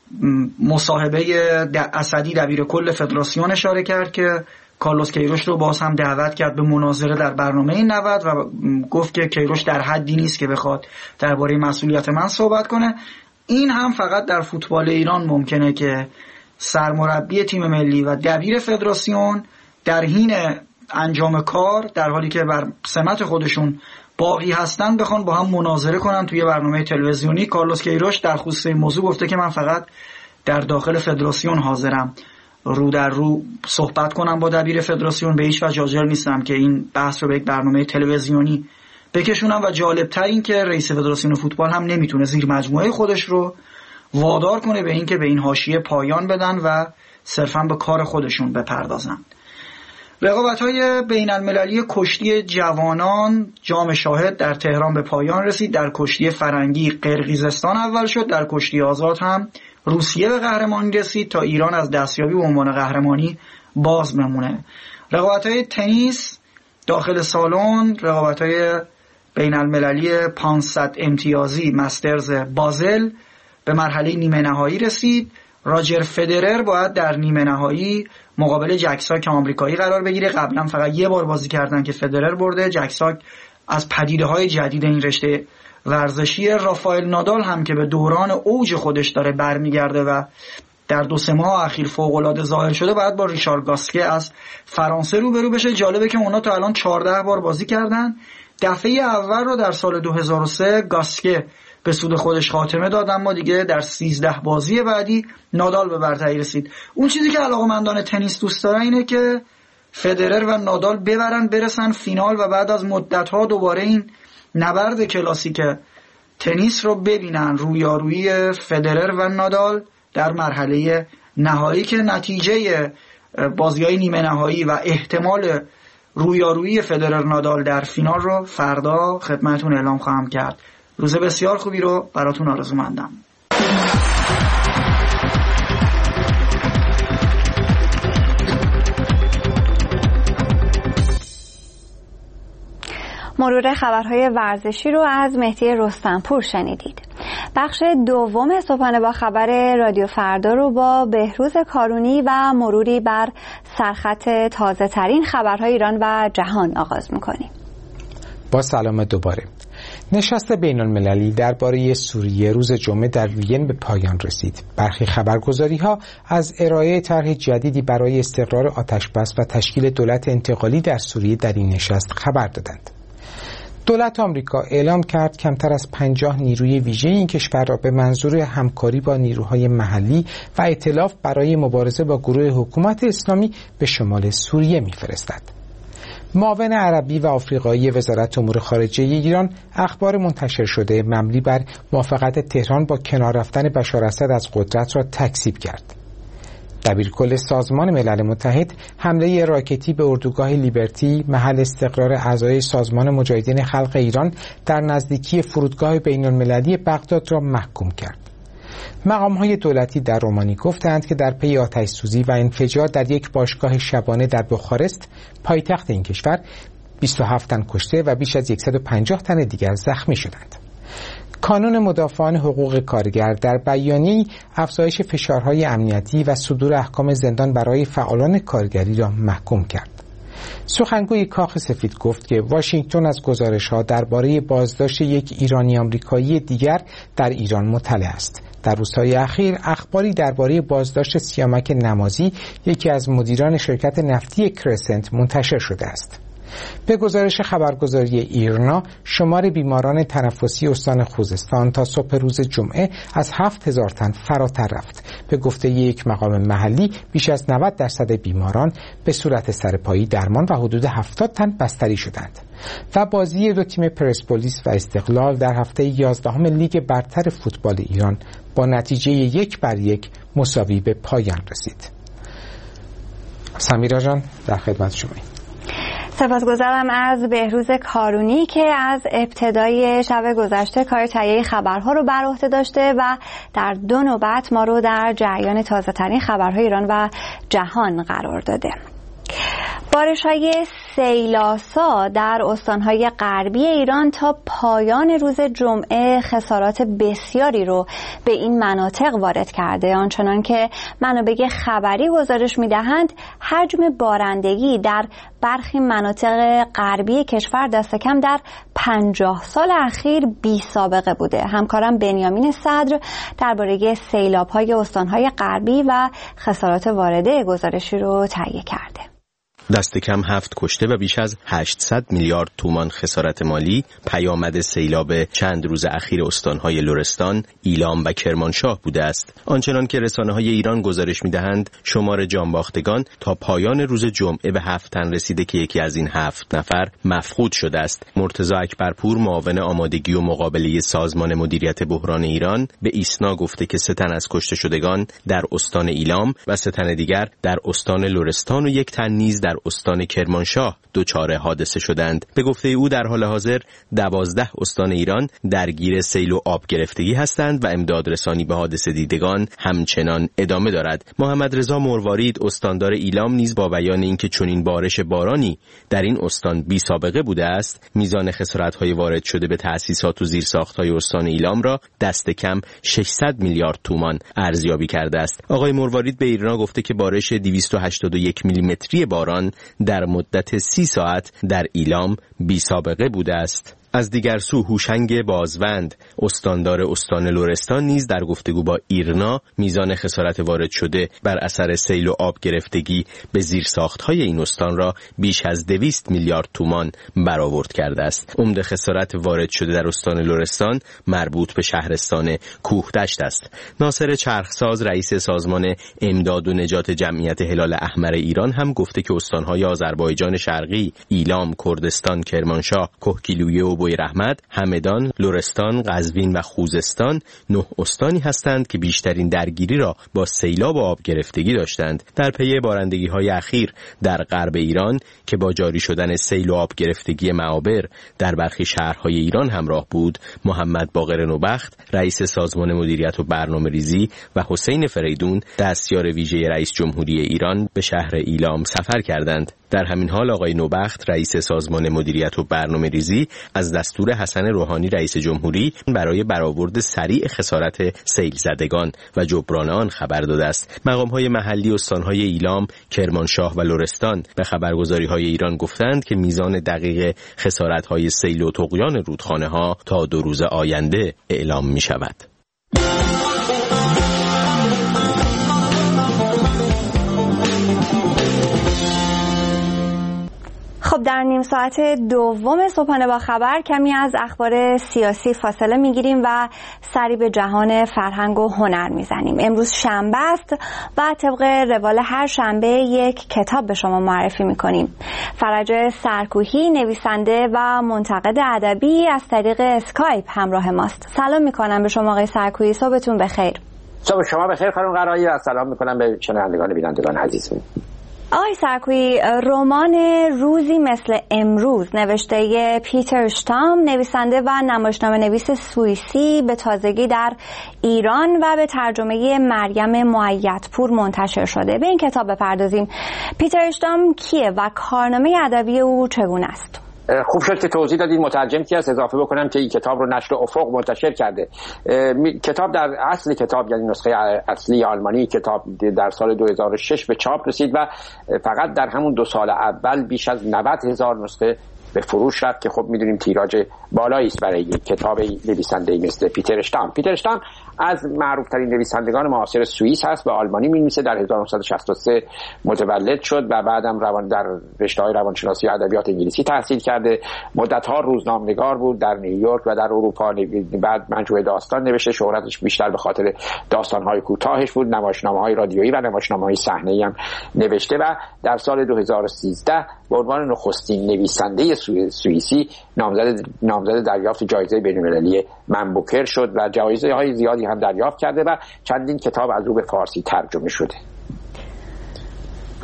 مصاحبه اسدی دبیر کل فدراسیون اشاره کرد که کارلوس کیروش رو باز هم دعوت کرد به مناظره در برنامه نود و گفت که کیروش در حدی نیست که بخواد درباره مسئولیت من صحبت کنه. این هم فقط در فوتبال ایران ممکنه که سرمربی تیم ملی و دبیر فدراسیون در حین انجام کار در حالی که بر سمت خودشون باقی هستن بخوان با هم مناظره کنن توی برنامه تلویزیونی. کارلوس کیروش در خصوص این موضوع گفته که من فقط در داخل فدراسیون حاضرم رو در رو صحبت کنم با دبیر فدراسیون، به هیچ وجه حاضر نیستم که این بحث رو به یک برنامه تلویزیونی بکشونم. و جالبتر این که رئیس فدراسیون فوتبال هم نمیتونه زیر مجموعه خودش رو وادار کنه به این که به این حاشیه پایان بدن و صرفا به کار خودشون بپردازن. رقابت‌های بین‌المللی کشتی جوانان جام شاهد در تهران به پایان رسید. در کشتی فرنگی قرقیزستان اول شد، در کشتی آزاد هم روسیه به قهرمانی رسید تا ایران از دستیابی به عنوان قهرمانی باز بمونه. رقابت‌های تنیس داخل سالن، رقابت‌های بین‌المللی پانصد امتیازی مسترز بازل به مرحله نیمه نهایی رسید. راجر فدرر باید در نیمه نهایی مقابل جکساک آمریکایی قرار بگیره. قبلا فقط یه بار بازی کردن که فدرر برده. جکساک از پدیده‌های جدید این رشته ورزشی. رافائل نادال هم که به دوران اوج خودش داره برمیگرده و در دو سه ماه اخیر فوق‌العاده ظاهر شده، باید با ریشار گاسکه از فرانسه روبرو بشه. جالبه که اونا تا الان چهارده بار بازی کردن. دفعه اول رو در سال دو هزار و سه گاسکه به سود خودش خاتمه داد، اما دیگه در سیزده بازی بعدی نادال به برتری رسید. اون چیزی که علاقه‌مندان تنیس دوست دارن اینه که فدرر و نادال ببرن برسن فینال و بعد از مدت‌ها دوباره این نبرد کلاسیک تنیس رو ببینن، رویارویی فدرر و نادال در مرحله نهایی که نتیجه بازی‌های نیمه نهایی و احتمال رویارویی فدرر نادال در فینال رو فردا خدمتتون اعلام خواهم کرد. روز بسیار خوبی رو براتون آرزومندم. مرور خبرهای ورزشی رو از مهدی رستمپور شنیدید. بخش دوم صبحانه با خبر رادیو فردا رو با بهروز کارونی و مروری بر سرخط تازه ترین خبرهای ایران و جهان آغاز میکنیم. با سلام دوباره. نشست بین المللی درباره سوریه روز جمعه در وین به پایان رسید. برخی خبرگزاری‌ها از ارائه طرح جدیدی برای استقرار آتش‌بس و تشکیل دولت انتقالی در سوریه در این نشست خبر دادند. دولت آمریکا اعلام کرد کمتر از پنجاه نیروی ویژه این کشور را به منظور همکاری با نیروهای محلی و ائتلاف برای مبارزه با گروه حکومت اسلامی به شمال سوریه می‌فرستد. معاون عربی و آفریقایی وزارت امور خارجه ایران اخبار منتشر شده مبنی بر موافقت تهران با کنار رفتن بشار اسد از قدرت را تکذیب کرد. دبیرکل سازمان ملل متحد حمله راکتی به اردوگاه لیبرتی محل استقرار اعضای سازمان مجاهدین خلق ایران در نزدیکی فرودگاه بین المللی بغداد را محکوم کرد. مقام‌های دولتی در رومانی گفتند که در پی آتش‌سوزی و انفجار در یک باشگاه شبانه در بخارست پایتخت این کشور بیست و هفت تن کشته و بیش از صد و پنجاه تن دیگر زخمی شدند. کانون مدافعان حقوق کارگر در بیانیه‌ای افزایش فشارهای امنیتی و صدور احکام زندان برای فعالان کارگری را محکوم کرد. سخنگوی کاخ سفید گفت که واشنگتن از گزارش‌ها درباره بازداشت یک ایرانی آمریکایی دیگر در ایران مطلع است. در روزهای اخیر اخباری درباره بازداشت سیامک نمازی، یکی از مدیران شرکت نفتی کرسنت، منتشر شده است. به گزارش خبرگزاری ایرنا، شمار بیماران تنفسی استان خوزستان تا صبح روز جمعه از هفت هزار تن فراتر رفت. به گفته یک مقام محلی، بیش از نود درصد بیماران به صورت سرپایی درمان و حدود هفتاد تن بستری شدند. و بازی دو تیم پرسپولیس و استقلال در هفته یازدهم لیگ برتر فوتبال ایران با نتیجه یک بر یک مساوی به پایان رسید. سمیرا جان در خدمت شماییم. سپاسگزارم از بهروز کارونی که از ابتدای شب گذشته کار تهیه خبرها رو بر عهده داشته و در دو نوبت ما رو در جریان تازه‌ترین خبرهای ایران و جهان قرار داده. بارش‌های سیلاسا در استان‌های غربی ایران تا پایان روز جمعه خسارات بسیاری رو به این مناطق وارد کرده، آنچنان که منابع خبری گزارش می‌دهند حجم بارندگی در برخی مناطق غربی کشور دست کم در پنجاه سال اخیر بی سابقه بوده. همکارم بنیامین صدر درباره سیلاب‌های استان‌های غربی و خسارات وارده گزارشی رو تهیه کرده. دست کم هفت کشته و بیش از هشتصد میلیارد تومان خسارت مالی پیامد سیلاب چند روز اخیر استانهای لرستان، ایلام و کرمانشاه بوده است. آنچنان که رسانه‌های ایران گزارش می‌دهند شمار جانباختگان تا پایان روز جمعه به هفت تن رسیده که یکی از این هفت نفر مفقود شده است. مرتضی اکبرپور معاون آمادگی و مقابله سازمان مدیریت بحران ایران به ایسنا گفته که سه تن از کشته شدگان در استان ایلام و سه تن دیگر در استان لرستان و یک تن نیز در استان کرمانشاه دچار حادثه شدند. به گفته او در حال حاضر دوازده استان ایران درگیر سیل و آب گرفتگی هستند و امداد رسانی به حادثه دیدگان همچنان ادامه دارد. محمد رضا مروارید استاندار ایلام نیز با بیان اینکه چنین بارش بارانی در این استان بی سابقه بوده است، میزان خسارت‌های وارد شده به تأسیسات و زیرساخت‌های استان ایلام را دست کم ششصد میلیارد تومان ارزیابی کرده است. آقای مروارید به ایرنا گفته که بارش دویست و هشتاد و یک میلیمتری باران در مدت سی ساعت در ایلام بی سابقه بوده است. از دیگر سو هوشنگ بازوند استاندار استان لرستان نیز در گفتگو با ایرنا میزان خسارت وارد شده بر اثر سیل و آب گرفتگی به زیرساخت‌های این استان را بیش از دویست میلیارد تومان برآورد کرده است. عمده خسارت وارد شده در استان لرستان مربوط به شهرستان کوهدشت است. ناصر چرخساز رئیس سازمان امداد و نجات جمعیت هلال احمر ایران هم گفته که استان‌های آذربایجان شرقی، ایلام، کردستان، کرمانشاه، کهگیلویه و بوی رحمت، همدان، لرستان، قزوین و خوزستان نه استانی هستند که بیشترین درگیری را با سیلاب و آب گرفتگی داشتند. در پی بارندگی‌های اخیر در غرب ایران که با جاری شدن سیل و آب گرفتگی معابر در برخی شهرهای ایران همراه بود، محمد باقر نوبخت رئیس سازمان مدیریت و برنامه‌ریزی و حسین فریدون دستیار ویژه رئیس جمهوری ایران به شهر ایلام سفر کردند. در همین حال آقای نوبخت رئیس سازمان مدیریت و برنامه‌ریزی از دستور حسن روحانی رئیس جمهوری برای برآورد سریع خسارت سیل زدگان و جبران آن خبر داده است. مقام‌های محلی استان‌های ایلام، کرمانشاه و لرستان به خبرگزاری‌های ایران گفتند که میزان دقیق خسارت‌های سیل و طغیان رودخانه‌ها تا دو روز آینده اعلام می‌شود. خب در نیم ساعت دوم صبحانه با خبر کمی از اخبار سیاسی فاصله میگیریم و سری به جهان فرهنگ و هنر میزنیم. امروز شنبه است و طبق روال هر شنبه یک کتاب به شما معرفی میکنیم. فرج سرکوهی نویسنده و منتقد ادبی از طریق اسکایپ همراه ماست. سلام میکنم به شما آقای سرکوهی، صبحتون بخیر. صبح شما بخیر خانم قرایی و سلام میکنم به شنوندگان بینندگان عزیزم. آقای سرکویی، رمان روزی مثل امروز نوشته پیتر شتام نویسنده و نمایشنامه نویس سوئیسی به تازگی در ایران و به ترجمه مریم معیدپور منتشر شده. به این کتاب بپردازیم. پیتر شتام کیه و کارنامه ادبی او چگونه است؟ خوب شد که توضیح دادید. مترجم کی است؟ اضافه بکنم که این کتاب رو نشر افق منتشر کرده. کتاب در اصل کتاب یعنی نسخه اصلی آلمانی کتاب در سال دو هزار و شش به چاپ رسید و فقط در همون دو سال اول بیش از نود هزار نسخه به فروش رفت که خب میدونیم تیراژ بالایی است برای یک کتاب نویسنده مثل پیتر شتام. پیتر شتام از معروف‌ترین نویسندگان معاصر سوئیس هست و آلمانی می‌نویسه. در هزار و نهصد و شصت و سه متولد شد و بعدم روان در رشته‌های روانشناسی و ادبیات انگلیسی تحصیل کرده. مدت‌ها روزنامه‌نگار بود در نیویورک و در اروپا. بعد مجموعه داستان نوشته. شهرتش بیشتر به خاطر داستان‌های کوتاهش بود. نمایشنامه‌های رادیویی و نمایشنامه‌های صحنه‌ای هم نوشته و در سال دو هزار و سیزده به عنوان نخستین نویسنده سوئیسی نامزد نامزد دریافت جایزه بین‌المللی من بوکر شد و جایزه‌های زیادی هم دریافت کرده و چندین کتاب از او به فارسی ترجمه شده.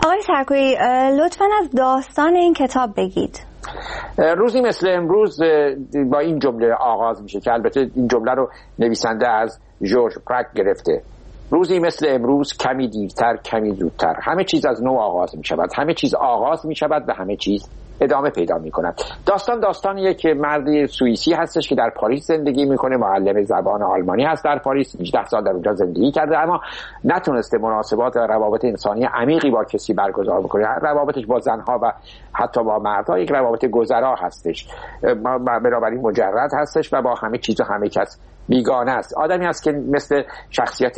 آقای سرکویی لطفاً از داستان این کتاب بگید. روزی مثل امروز با این جمله آغاز میشه که البته این جمله رو نویسنده از جورج پرک گرفته. روزی مثل امروز، کمی دیرتر، کمی زودتر، همه چیز از نو آغاز میشود، همه چیز آغاز میشود و همه چیز ادامه پیدا میکند. داستان داستانیه که مردی سوئیسی هستش که در پاریس زندگی میکنه، معلم زبان آلمانی هست در پاریس، هجده سال در اونجا زندگی کرده، اما نتونسته مناسبات و روابط انسانی عمیقی با کسی برگزار بکنه. روابطش با زنها و حتی با مردها یک روابط گذرا هستش، بنابراین مجرد هستش و با همه چیز و همه کس بیگانه است. آدمی است که مثل شخصیت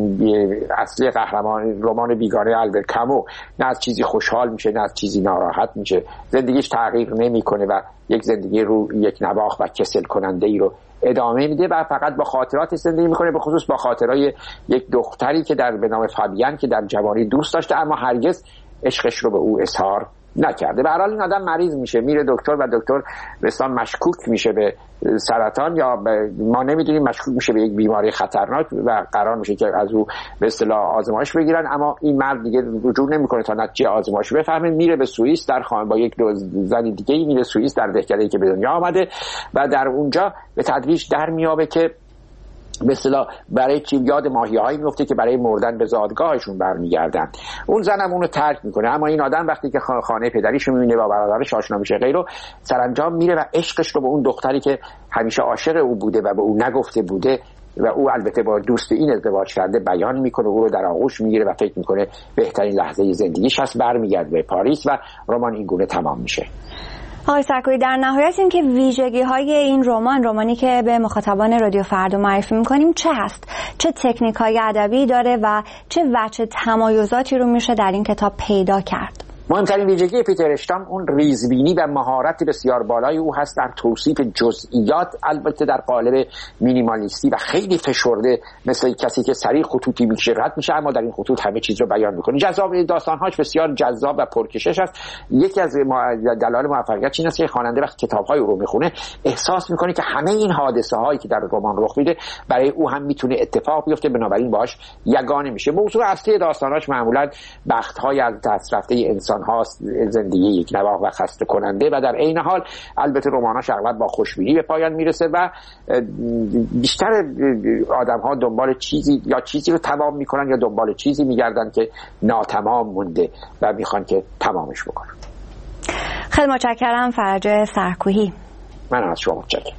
اصلی قهرمان رمان بیگانه آلبر کامو نه از چیزی خوشحال میشه نه از چیزی ناراحت میشه، زندگیش تغییر نمیکنه و یک زندگی رو یک نواخت و کسل کننده ای رو ادامه میده و فقط با خاطرات زندگی میکنه، به خصوص با خاطرای یک دختری که در به نام فابیان که در جوانی دوست داشته اما هرگز عشقش رو به او اظهار نکرده. به هر حال این آدم مریض میشه، میره دکتر و دکتر مثلا مشکوک میشه به سرطان یا ما نمیدونیم، مشکوک میشه به یک بیماری خطرناک و قرار میشه که از او به اصطلاح آزمایش بگیرن، اما این مرد دیگه رجوع نمیکنه تا نتیجه آزمایش بفهمه. میره به سوئیس در خانه با یک زن دیگه میره سوئیس در دهکده‌ای که به دنیا آمده و در اونجا به تدریج در میابه که به اصطلاح برای چی یاد ماهی‌هایی میفته که برای مردن به زادگاهشون برمیگردن. اون زنم اونو ترک میکنه، اما این آدم وقتی که خانه پدریش رو میبینه و برادرش آشنا میشه غیره، سرانجام میره و عشقش رو به اون دختری که همیشه عاشق او بوده و به او نگفته بوده و او البته با دوست این ازدواج کرده بیان میکنه، او رو در آغوش میگیره و فکر میکنه بهترین لحظه زندگیش هست، برمیگرده به پاریس و رمان این گونه تمام میشه. آقای سرکویی در نهایت این که ویژگی های این رمان رمانی که به مخاطبان رادیو فردا معرفی میکنیم چه هست؟ چه تکنیک های ادبی داره و چه وجه تمایزاتی رو میشه در این کتاب پیدا کرد؟ مهمترین ویژگی پیتر اشتام اون ریزبینی و مهارت بسیار بالای او هست در توصیف جزئیات، البته در قالب مینیمالیستی و خیلی فشرده، مثل کسی که سریع خطوطی میکشه رد میشه اما در این خطوط همه چیز رو بیان میکنه. جذاب داستانهاش بسیار جذاب و پرکشش است. یکی از دلایل موفقیت این است که خواننده وقتی کتاب‌های او رو میخونه احساس میکنه که همه این حادثه هایی که در رمان رخ میده برای او هم میتونه اتفاق بیفته، بنابراین باهاش یگانه میشه. موضوع اصلی داستاناش معمولا بخت‌های از دست رفته انسان هاست، زندگی یک نواخت و خسته کننده و در عین حال البته رماناش اغلب با خوشبینی به پایان میرسه و بیشتر آدم ها دنبال چیزی یا چیزی رو تمام میکنن یا دنبال چیزی میگردن که ناتمام مونده و میخوان که تمامش بکنن. خیلی متشکرم فرج سرکویی. من از شما متشکرم.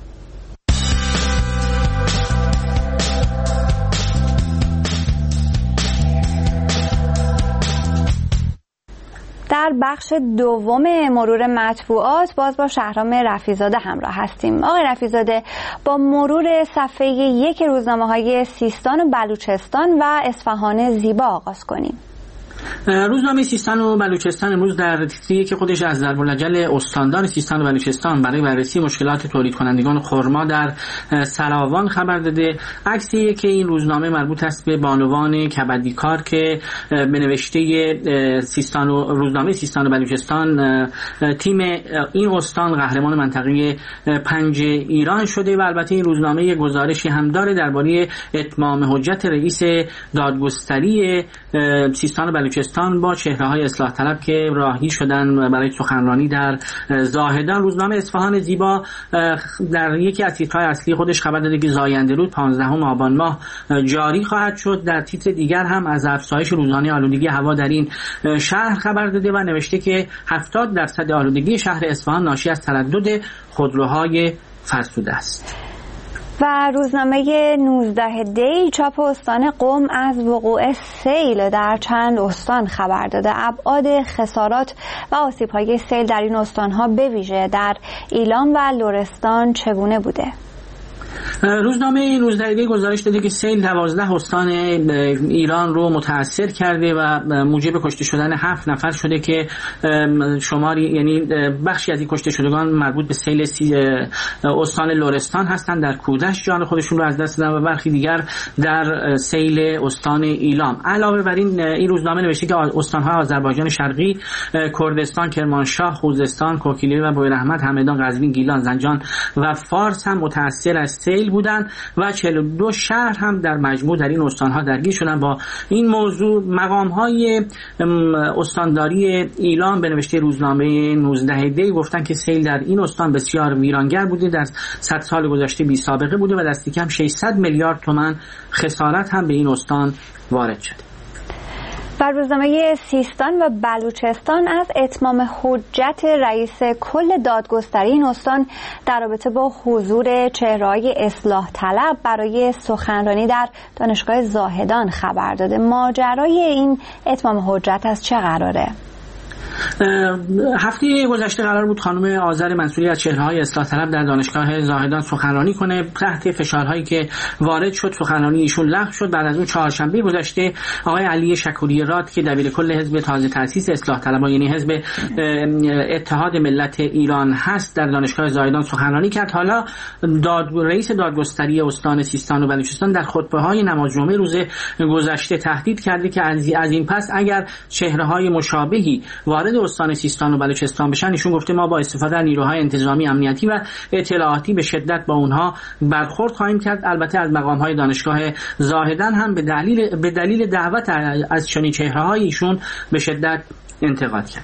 در بخش دوم مرور مطبوعات باز با شهرام رفیع‌زاده همراه هستیم. آقای رفیع‌زاده، با مرور صفحه یک روزنامه‌های سیستان و بلوچستان و اصفهان زیبا آغاز کنیم. روزنامه سیستان و بلوچستان امروز در تیتری که خودش از ضرب‌الجل استاندار سیستان و بلوچستان برای بررسی مشکلات تولید کنندگان خرما در سلاوان خبر داده. عکسی که این روزنامه مربوط است به بانوان کبدیکار که به نوشته سیستان و روزنامه سیستان و بلوچستان تیم این استان قهرمان منطقه پنج ایران شده و البته این روزنامه گزارشی هم داره درباره اتمام حجت رئیس دادگستری سیستان و بلوچستان با چهره‌های اصلاح طلب که راهی شدن برای سخنرانی در زاهدان. روزنامه اصفهان زیبا در یکی از تیترهای اصلی خودش خبر داده که زاینده رود پانزدهم آبان ماه جاری خواهد شد. در تیتر دیگر هم از افزایش روزانه آلودگی هوا در این شهر خبر داده و نوشته که هفتاد درصد آلودگی شهر اصفهان ناشی از تردد خودروهای فرسوده است. و روزنامه نوزده دی چاپ استان قم از وقوع سیل در چند استان خبر داده. ابعاد خسارات و آسیب‌های سیل در این استان‌ها به ویژه در ایلام و لرستان چگونه بوده؟ روزنامه نوزده دی گزارش داده که سیل دوازده استان ایران رو متاثر کرده و موجب کشته شدن هفت نفر شده که شماری یعنی بخشی از این کشته شدگان مربوط به سیل استان لرستان هستند، در کودش جان خودشون رو از دست دادن و برخی دیگر در سیل استان ایلام. علاوه بر این این روزنامه نوشته که استان‌های آذربایجان شرقی، کردستان، کرمانشاه، خوزستان، کوکیلویه و بویراحمد، همدان، قزوین، گیلان، زنجان و فارس هم متاثر از فعل بودند و چهل و دو شهر هم در مجموع در این استانها درگیر شدن. با این موضوع مقام‌های استانداری ایلام به نوشته روزنامه نوزده دی گفتن که سیل در این استان بسیار ویرانگر بوده، در صد سال گذشته بی سابقه بوده و دست کم ششصد میلیارد تومان خسارت هم به این استان وارد شده. و روزنامه سیستان و بلوچستان از اتمام حجت رئیس کل دادگستری این استان در رابطه با حضور چهره‌های اصلاح طلب برای سخنرانی در دانشگاه زاهدان خبر داده. ماجرای این اتمام حجت از چه قراره؟ هفته گذشته قرار بود خانم آذر منصوری از چهره‌های اصلاح طلب در دانشگاه زاهدان سخنرانی کنه. تحت فشارهایی که وارد شد سخنرانی ایشون لغو شد. بعد از اون چهارشنبه گذشته آقای علی شکوری راد که دبیر کل حزب تازه تأسیس اصلاح طلبان یعنی حزب اتحاد ملت ایران هست در دانشگاه زاهدان سخنرانی کرد. حالا داد رئیس دادگستری استان سیستان و بلوچستان در خطبه‌های نماز جمعه روز گذشته تهدید کرده که از این پس اگر چهره‌های مشابهی وارد استان سیستان و بلوچستان بشن، ایشون گفته ما با استفاده از نیروهای انتظامی امنیتی و اطلاعاتی به شدت با اونها برخورد خواهیم کرد. البته از مقام‌های دانشگاه زاهدان هم به دلیل به دلیل دعوت از چنین چهره‌های ایشون به شدت انتقاد کرده.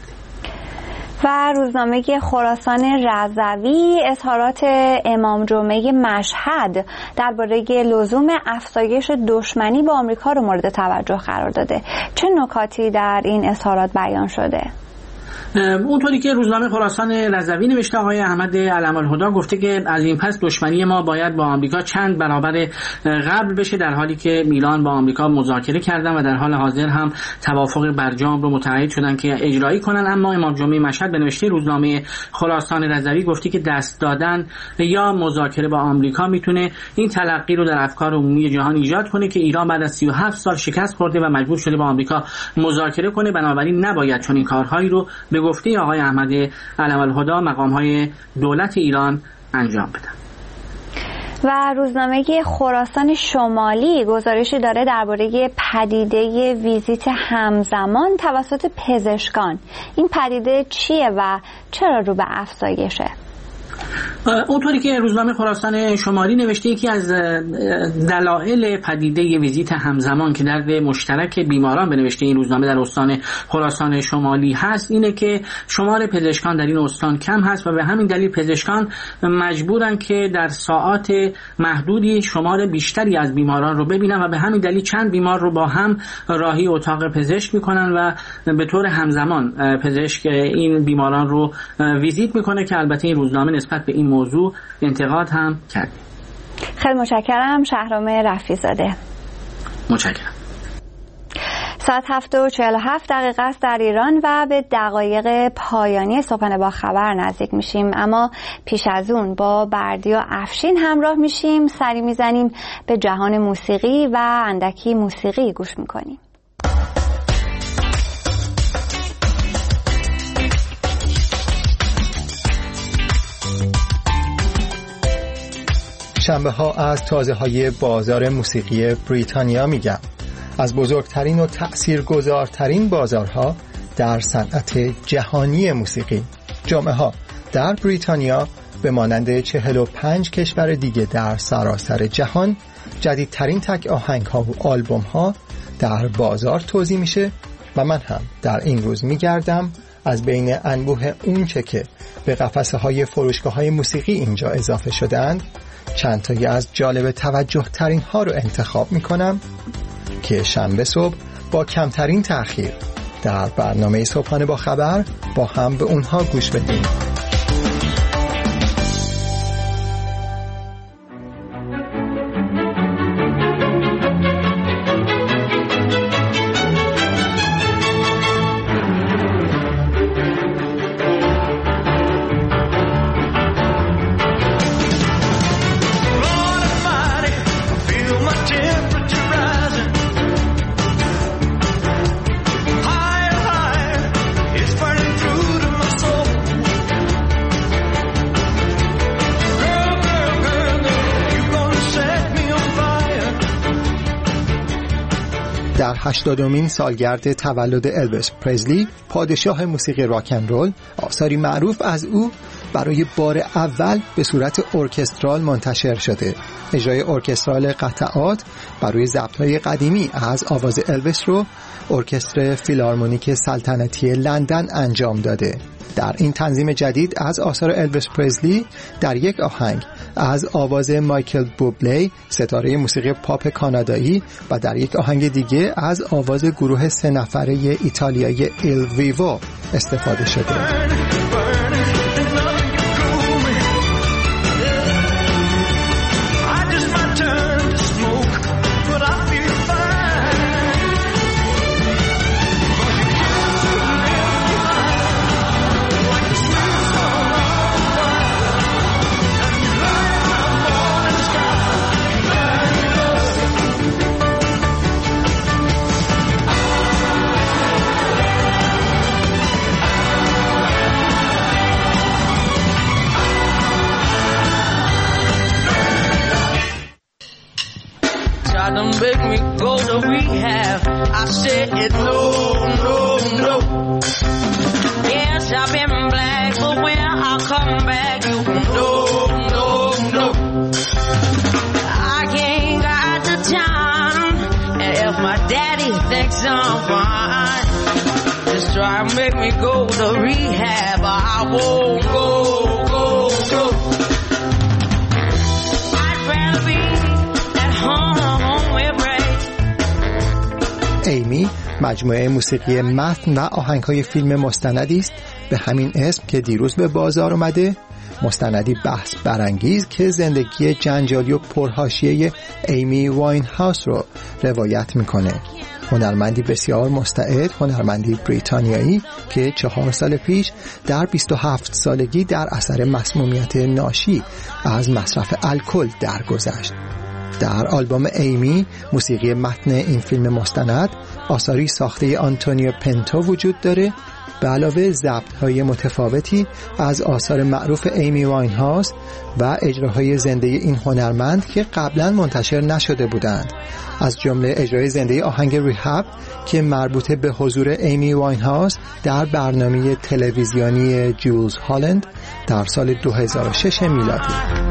و روزنامه خراسان رضوی اظهارات امام جمعه مشهد درباره لزوم افزایش دشمنی با آمریکا رو مورد توجه قرار داده. چه نکاتی در این اظهارات بیان شده؟ اونطوری که روزنامه خراسان رضوی نوشته آقای احمد علم‌الهدی گفته که از این پس دشمنی ما باید با آمریکا چند برابر قبل بشه، در حالی که میلان با آمریکا مذاکره کردن و در حال حاضر هم توافق برجام رو متعهد شدن که اجرایی کنن. اما امام جمعه مشهد به نوشته روزنامه خراسان رضوی گفته که دست دادن یا مذاکره با آمریکا میتونه این تلقی رو در افکار عمومی جهان ایجاد کنه که ایران بعد از سی و هفت سال شکست خورده و مجبور شده با آمریکا مذاکره کنه، بنابراین نباید چنین کارهایی رو به گفته آقای احمد علم‌الهدی مقام‌های دولت ایران انجام بدن. و روزنامه خراسان شمالی گزارشی داره درباره پدیده ویزیت همزمان توسط پزشکان. این پدیده چیه و چرا رو به افزایشه؟ اونطوری که روزنامه خراسان شمالی نوشته یکی از دلایل پدیده ویزیت همزمان که درد مشترک بیماران به نوشته این روزنامه در استان خراسان شمالی هست اینه که شمار پزشکان در این استان کم هست و به همین دلیل پزشکان مجبورن که در ساعات محدودی شمار بیشتری از بیماران رو ببینن و به همین دلیل چند بیمار رو با هم راهی اتاق پزشک میکنن و به طور همزمان پزشک این بیماران رو ویزیت میکنه که البته این روزنامه نسبت به این موضوع انتقاد هم کرد. خیلی متشکرم. شهرام رفیع‌زاده. متشکرم. ساعت هفت و چهل و هفت دقیقه است در ایران و به دقایق پایانی صبحانه با خبر نزدیک میشیم، اما پیش از اون با بردیا افشین همراه میشیم، سری میزنیم به جهان موسیقی و اندکی موسیقی گوش میکنیم. شنبه ها از تازه های بازار موسیقی بریتانیا میگم، از بزرگترین و تأثیرگذارترین بازارها در صنعت جهانی موسیقی. جامعه ها در بریتانیا به مانند چهل و پنج کشور دیگه در سراسر جهان جدیدترین تک آهنگ ها و آلبوم ها در بازار توزیع میشه و من هم در این روز میگردم از بین انبوه اون چه که به قفسه های فروشگاه های موسیقی اینجا اضافه شدند چند تایی از جالب توجه ترین ها رو انتخاب میکنم که شنبه صبح با کمترین تأخیر در برنامه صبحانه با خبر با هم به اونها گوش بدیم. هشتادمین سالگرد تولد الویس پرزلی، پادشاه موسیقی راک اند رول، آثاری معروف از او برای بار اول به صورت ارکسترال منتشر شده. اجرای ارکسترال قطعات برای ضبط‌های قدیمی از آواز الویس رو ارکستر فیلارمونیک سلطنتی لندن انجام داده. در این تنظیم جدید از آثار الویس پرزلی در یک آهنگ از آواز مایکل بوبلی، ستاره موسیقی پاپ کانادایی، و در یک آهنگ دیگه از آواز گروه سه نفره ایتالیایی ایل ویوو استفاده شده. Don't make me go to rehab. I said it, no, no, no. Yes, I've been black, but when I come back, you no, no, no. I can't got the time, and if my daddy thinks I'm fine, just try and make me go to rehab. I won't go, go, go. I'd rather be at home. ایمی مجموعه موسیقی متن و آهنگ‌های فیلم مستندی است به همین اسم که دیروز به بازار اومده. مستندی بحث برانگیز که زندگی جنجالی و پرحاشیه ایمی واین هاوس رو روایت میکنه. هنرمندی بسیار مستعد، هنرمندی بریتانیایی که چهار سال پیش در بیست و هفت سالگی در اثر مسمومیت ناشی از مصرف الکل درگذشت. در آلبوم ایمی موسیقی متن این فیلم مستند آثاری ساخته آنتونیو پنتو وجود داره، به علاوه ضبط‌های متفاوتی از آثار معروف ایمی واینهاوس و اجراهای زنده این هنرمند که قبلا منتشر نشده بودند، از جمله اجرای زنده آهنگ ریهاب که مربوط به حضور ایمی واینهاوس در برنامه تلویزیونی جولز هالند در سال دو هزار و شش میلادی.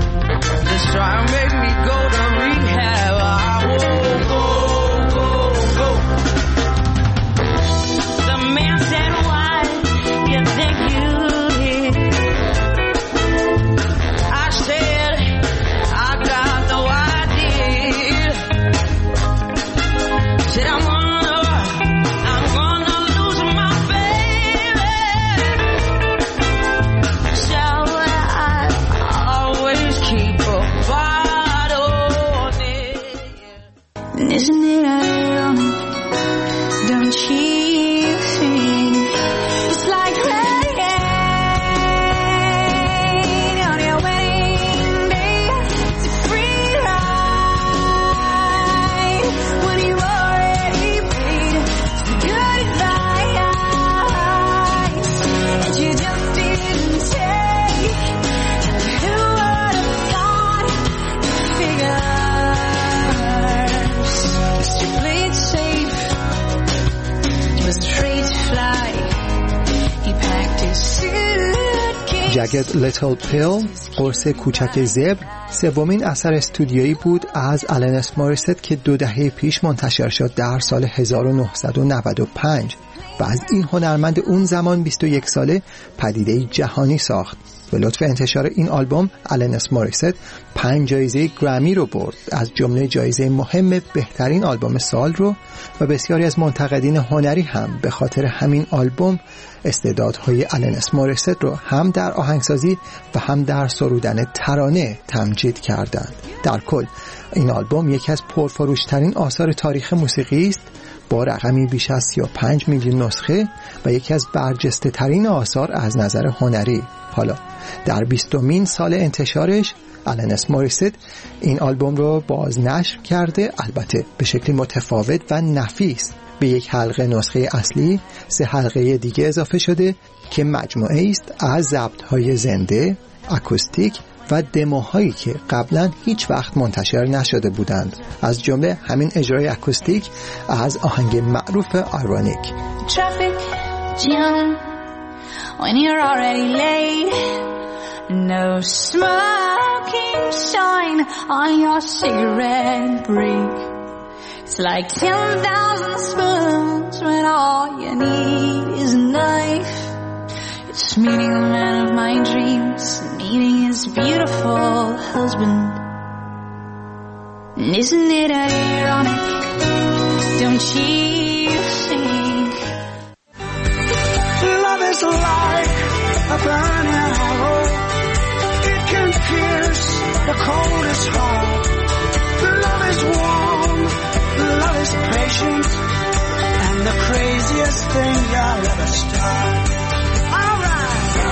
جگد لیتل پیل، قرص کوچک زبر، سومین اثر استودیویی بود از آلنس موریست که دو دهه پیش منتشر شد در سال هزار و نهصد و نود و پنج و از این هنرمند اون زمان بیست و یک ساله پدیده جهانی ساخت. به لطف انتشار این آلبوم آلنس موریست پنج جایزه گرمی رو برد، از جمله جایزه مهم بهترین آلبوم سال رو، و بسیاری از منتقدین هنری هم به خاطر همین آلبوم استعدادهای آلنس موریست رو هم در آهنگسازی و هم در سرودن ترانه تمجید کردند. در کل این آلبوم یکی از پرفروشترین آثار تاریخ موسیقی است با رقمی بیش از سی و پنج میلیون نسخه و یکی از برجسته ترین آثار از نظر هنری. حالا در بیستمین سال انتشارش آلنس موریست این آلبوم رو بازنشر کرده، البته به شکلی متفاوت و نفیس. به یک حلقه نسخه اصلی سه حلقه دیگه اضافه شده که مجموعه است از ضبط‌های زنده، اکوستیک و دموهایی که قبلا هیچ وقت منتشر نشده بودند، از جمله همین اجرای اکوستیک از آهنگ معروف آیرونیک. Traffic jam when you're already late, no smoking shine on your cigarette break. It's like ten thousand spoons when all you need is a knife. It's meeting the man of my dreams, meeting his beautiful husband. And isn't it ironic, don't you think? Love is like a burning arrow, it can pierce the coldest heart. Love is warm, love is patient, and the craziest thing I'll ever start. All right.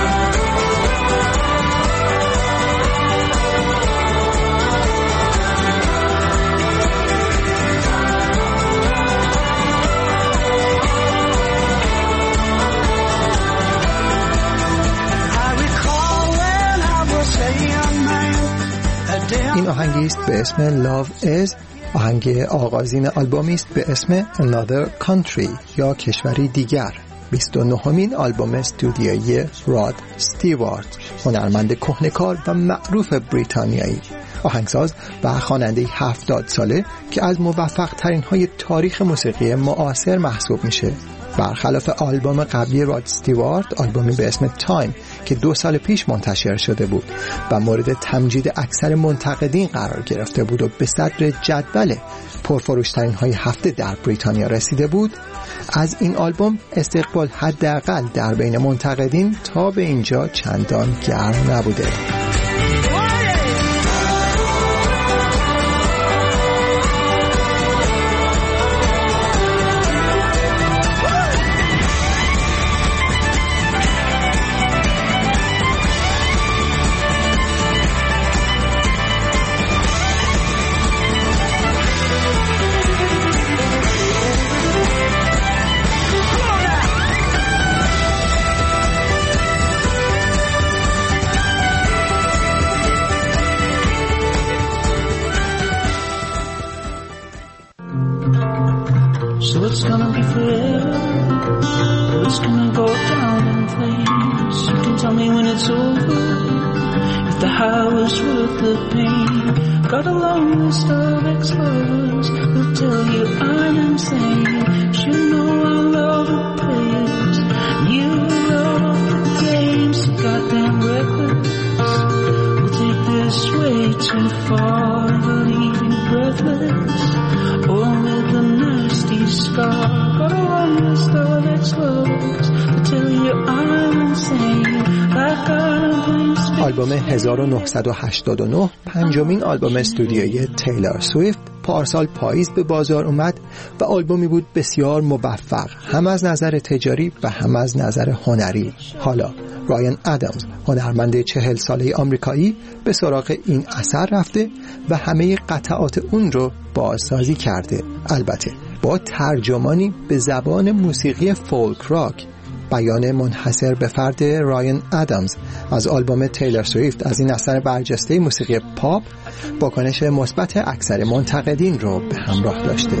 این آهنگی است به اسم Love Is، آهنگ آغازین آلبومی است به اسم Another Country یا کشوری دیگر، بیست و نهمین آلبوم استودیویی راد استیوارت، هنرمند کهنه‌کار و معروف بریتانیایی، آهنگساز و خواننده هفتاد ساله که از موفق ترین های تاریخ موسیقی معاصر محسوب میشه. برخلاف آلبوم قبلی راد استیوارت، آلبومی به اسم تایم که دو سال پیش منتشر شده بود و مورد تمجید اکثر منتقدین قرار گرفته بود و به صدر جدول پرفروشترین های هفته در بریتانیا رسیده بود، از این آلبوم استقبال حداقل در بین منتقدین تا به اینجا چندان گرم نبوده. So it's gonna be forever, it's gonna go down in flames. You can tell me when it's over, if the high was worth the pain. Got a long list of ex-lovers who'll tell you I'm insane. You know I love the players, you love the games. So goddamn reckless, we'll take this way too far, leaving breathless, or with the nasty scar. Got a long list of ex-lovers who'll tell you I'm insane, like I'm playing space. آلبوم هزار و نهصد و هشتاد و نه، پنجمین آلبوم استودیویی تیلور سویفت، پارسال پاییز به بازار اومد و آلبومی بود بسیار موفق، هم از نظر تجاری و هم از نظر هنری. حالا رایان ادمز، هنرمند چهل ساله آمریکایی، به سراغ این اثر رفته و همه قطعات اون رو بازسازی کرده، البته با ترجمانی به زبان موسیقی فولک راک. بیان منحصر به فرد رایان ادمز از آلبوم تیلور سویفت از این اثر برجسته موسیقی پاپ واکنش مثبت اکثر منتقدین رو به همراه داشته.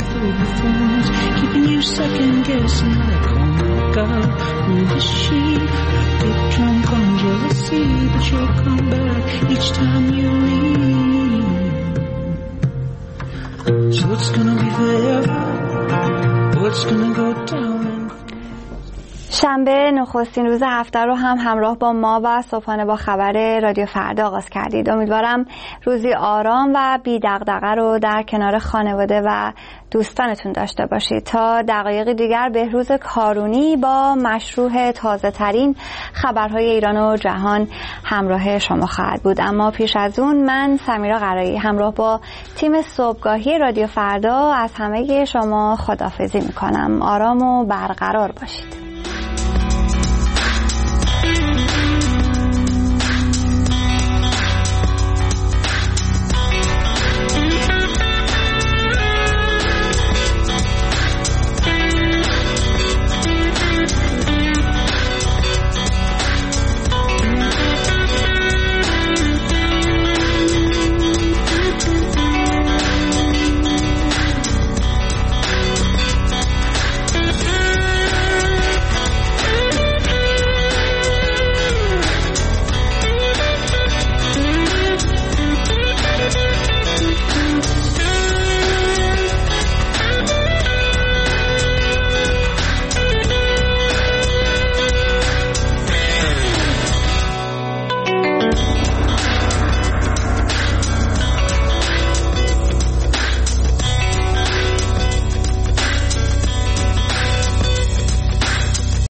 شنبه نخستین روز هفته رو هم همراه با ما و صبحانه با خبر رادیو فردا آغاز کردید. امیدوارم روزی آرام و بی دغدغه رو در کنار خانواده و دوستانتون داشته باشید. تا دقایقی دیگر بهروز کارونی با مشروع تازه ترین خبرهای ایران و جهان همراه شما خواهد بود. اما پیش از اون من سمیرا قرایی همراه با تیم صبحگاهی رادیو فردا از همه شما خداحافظی میکنم. آرام و برقرار باشید.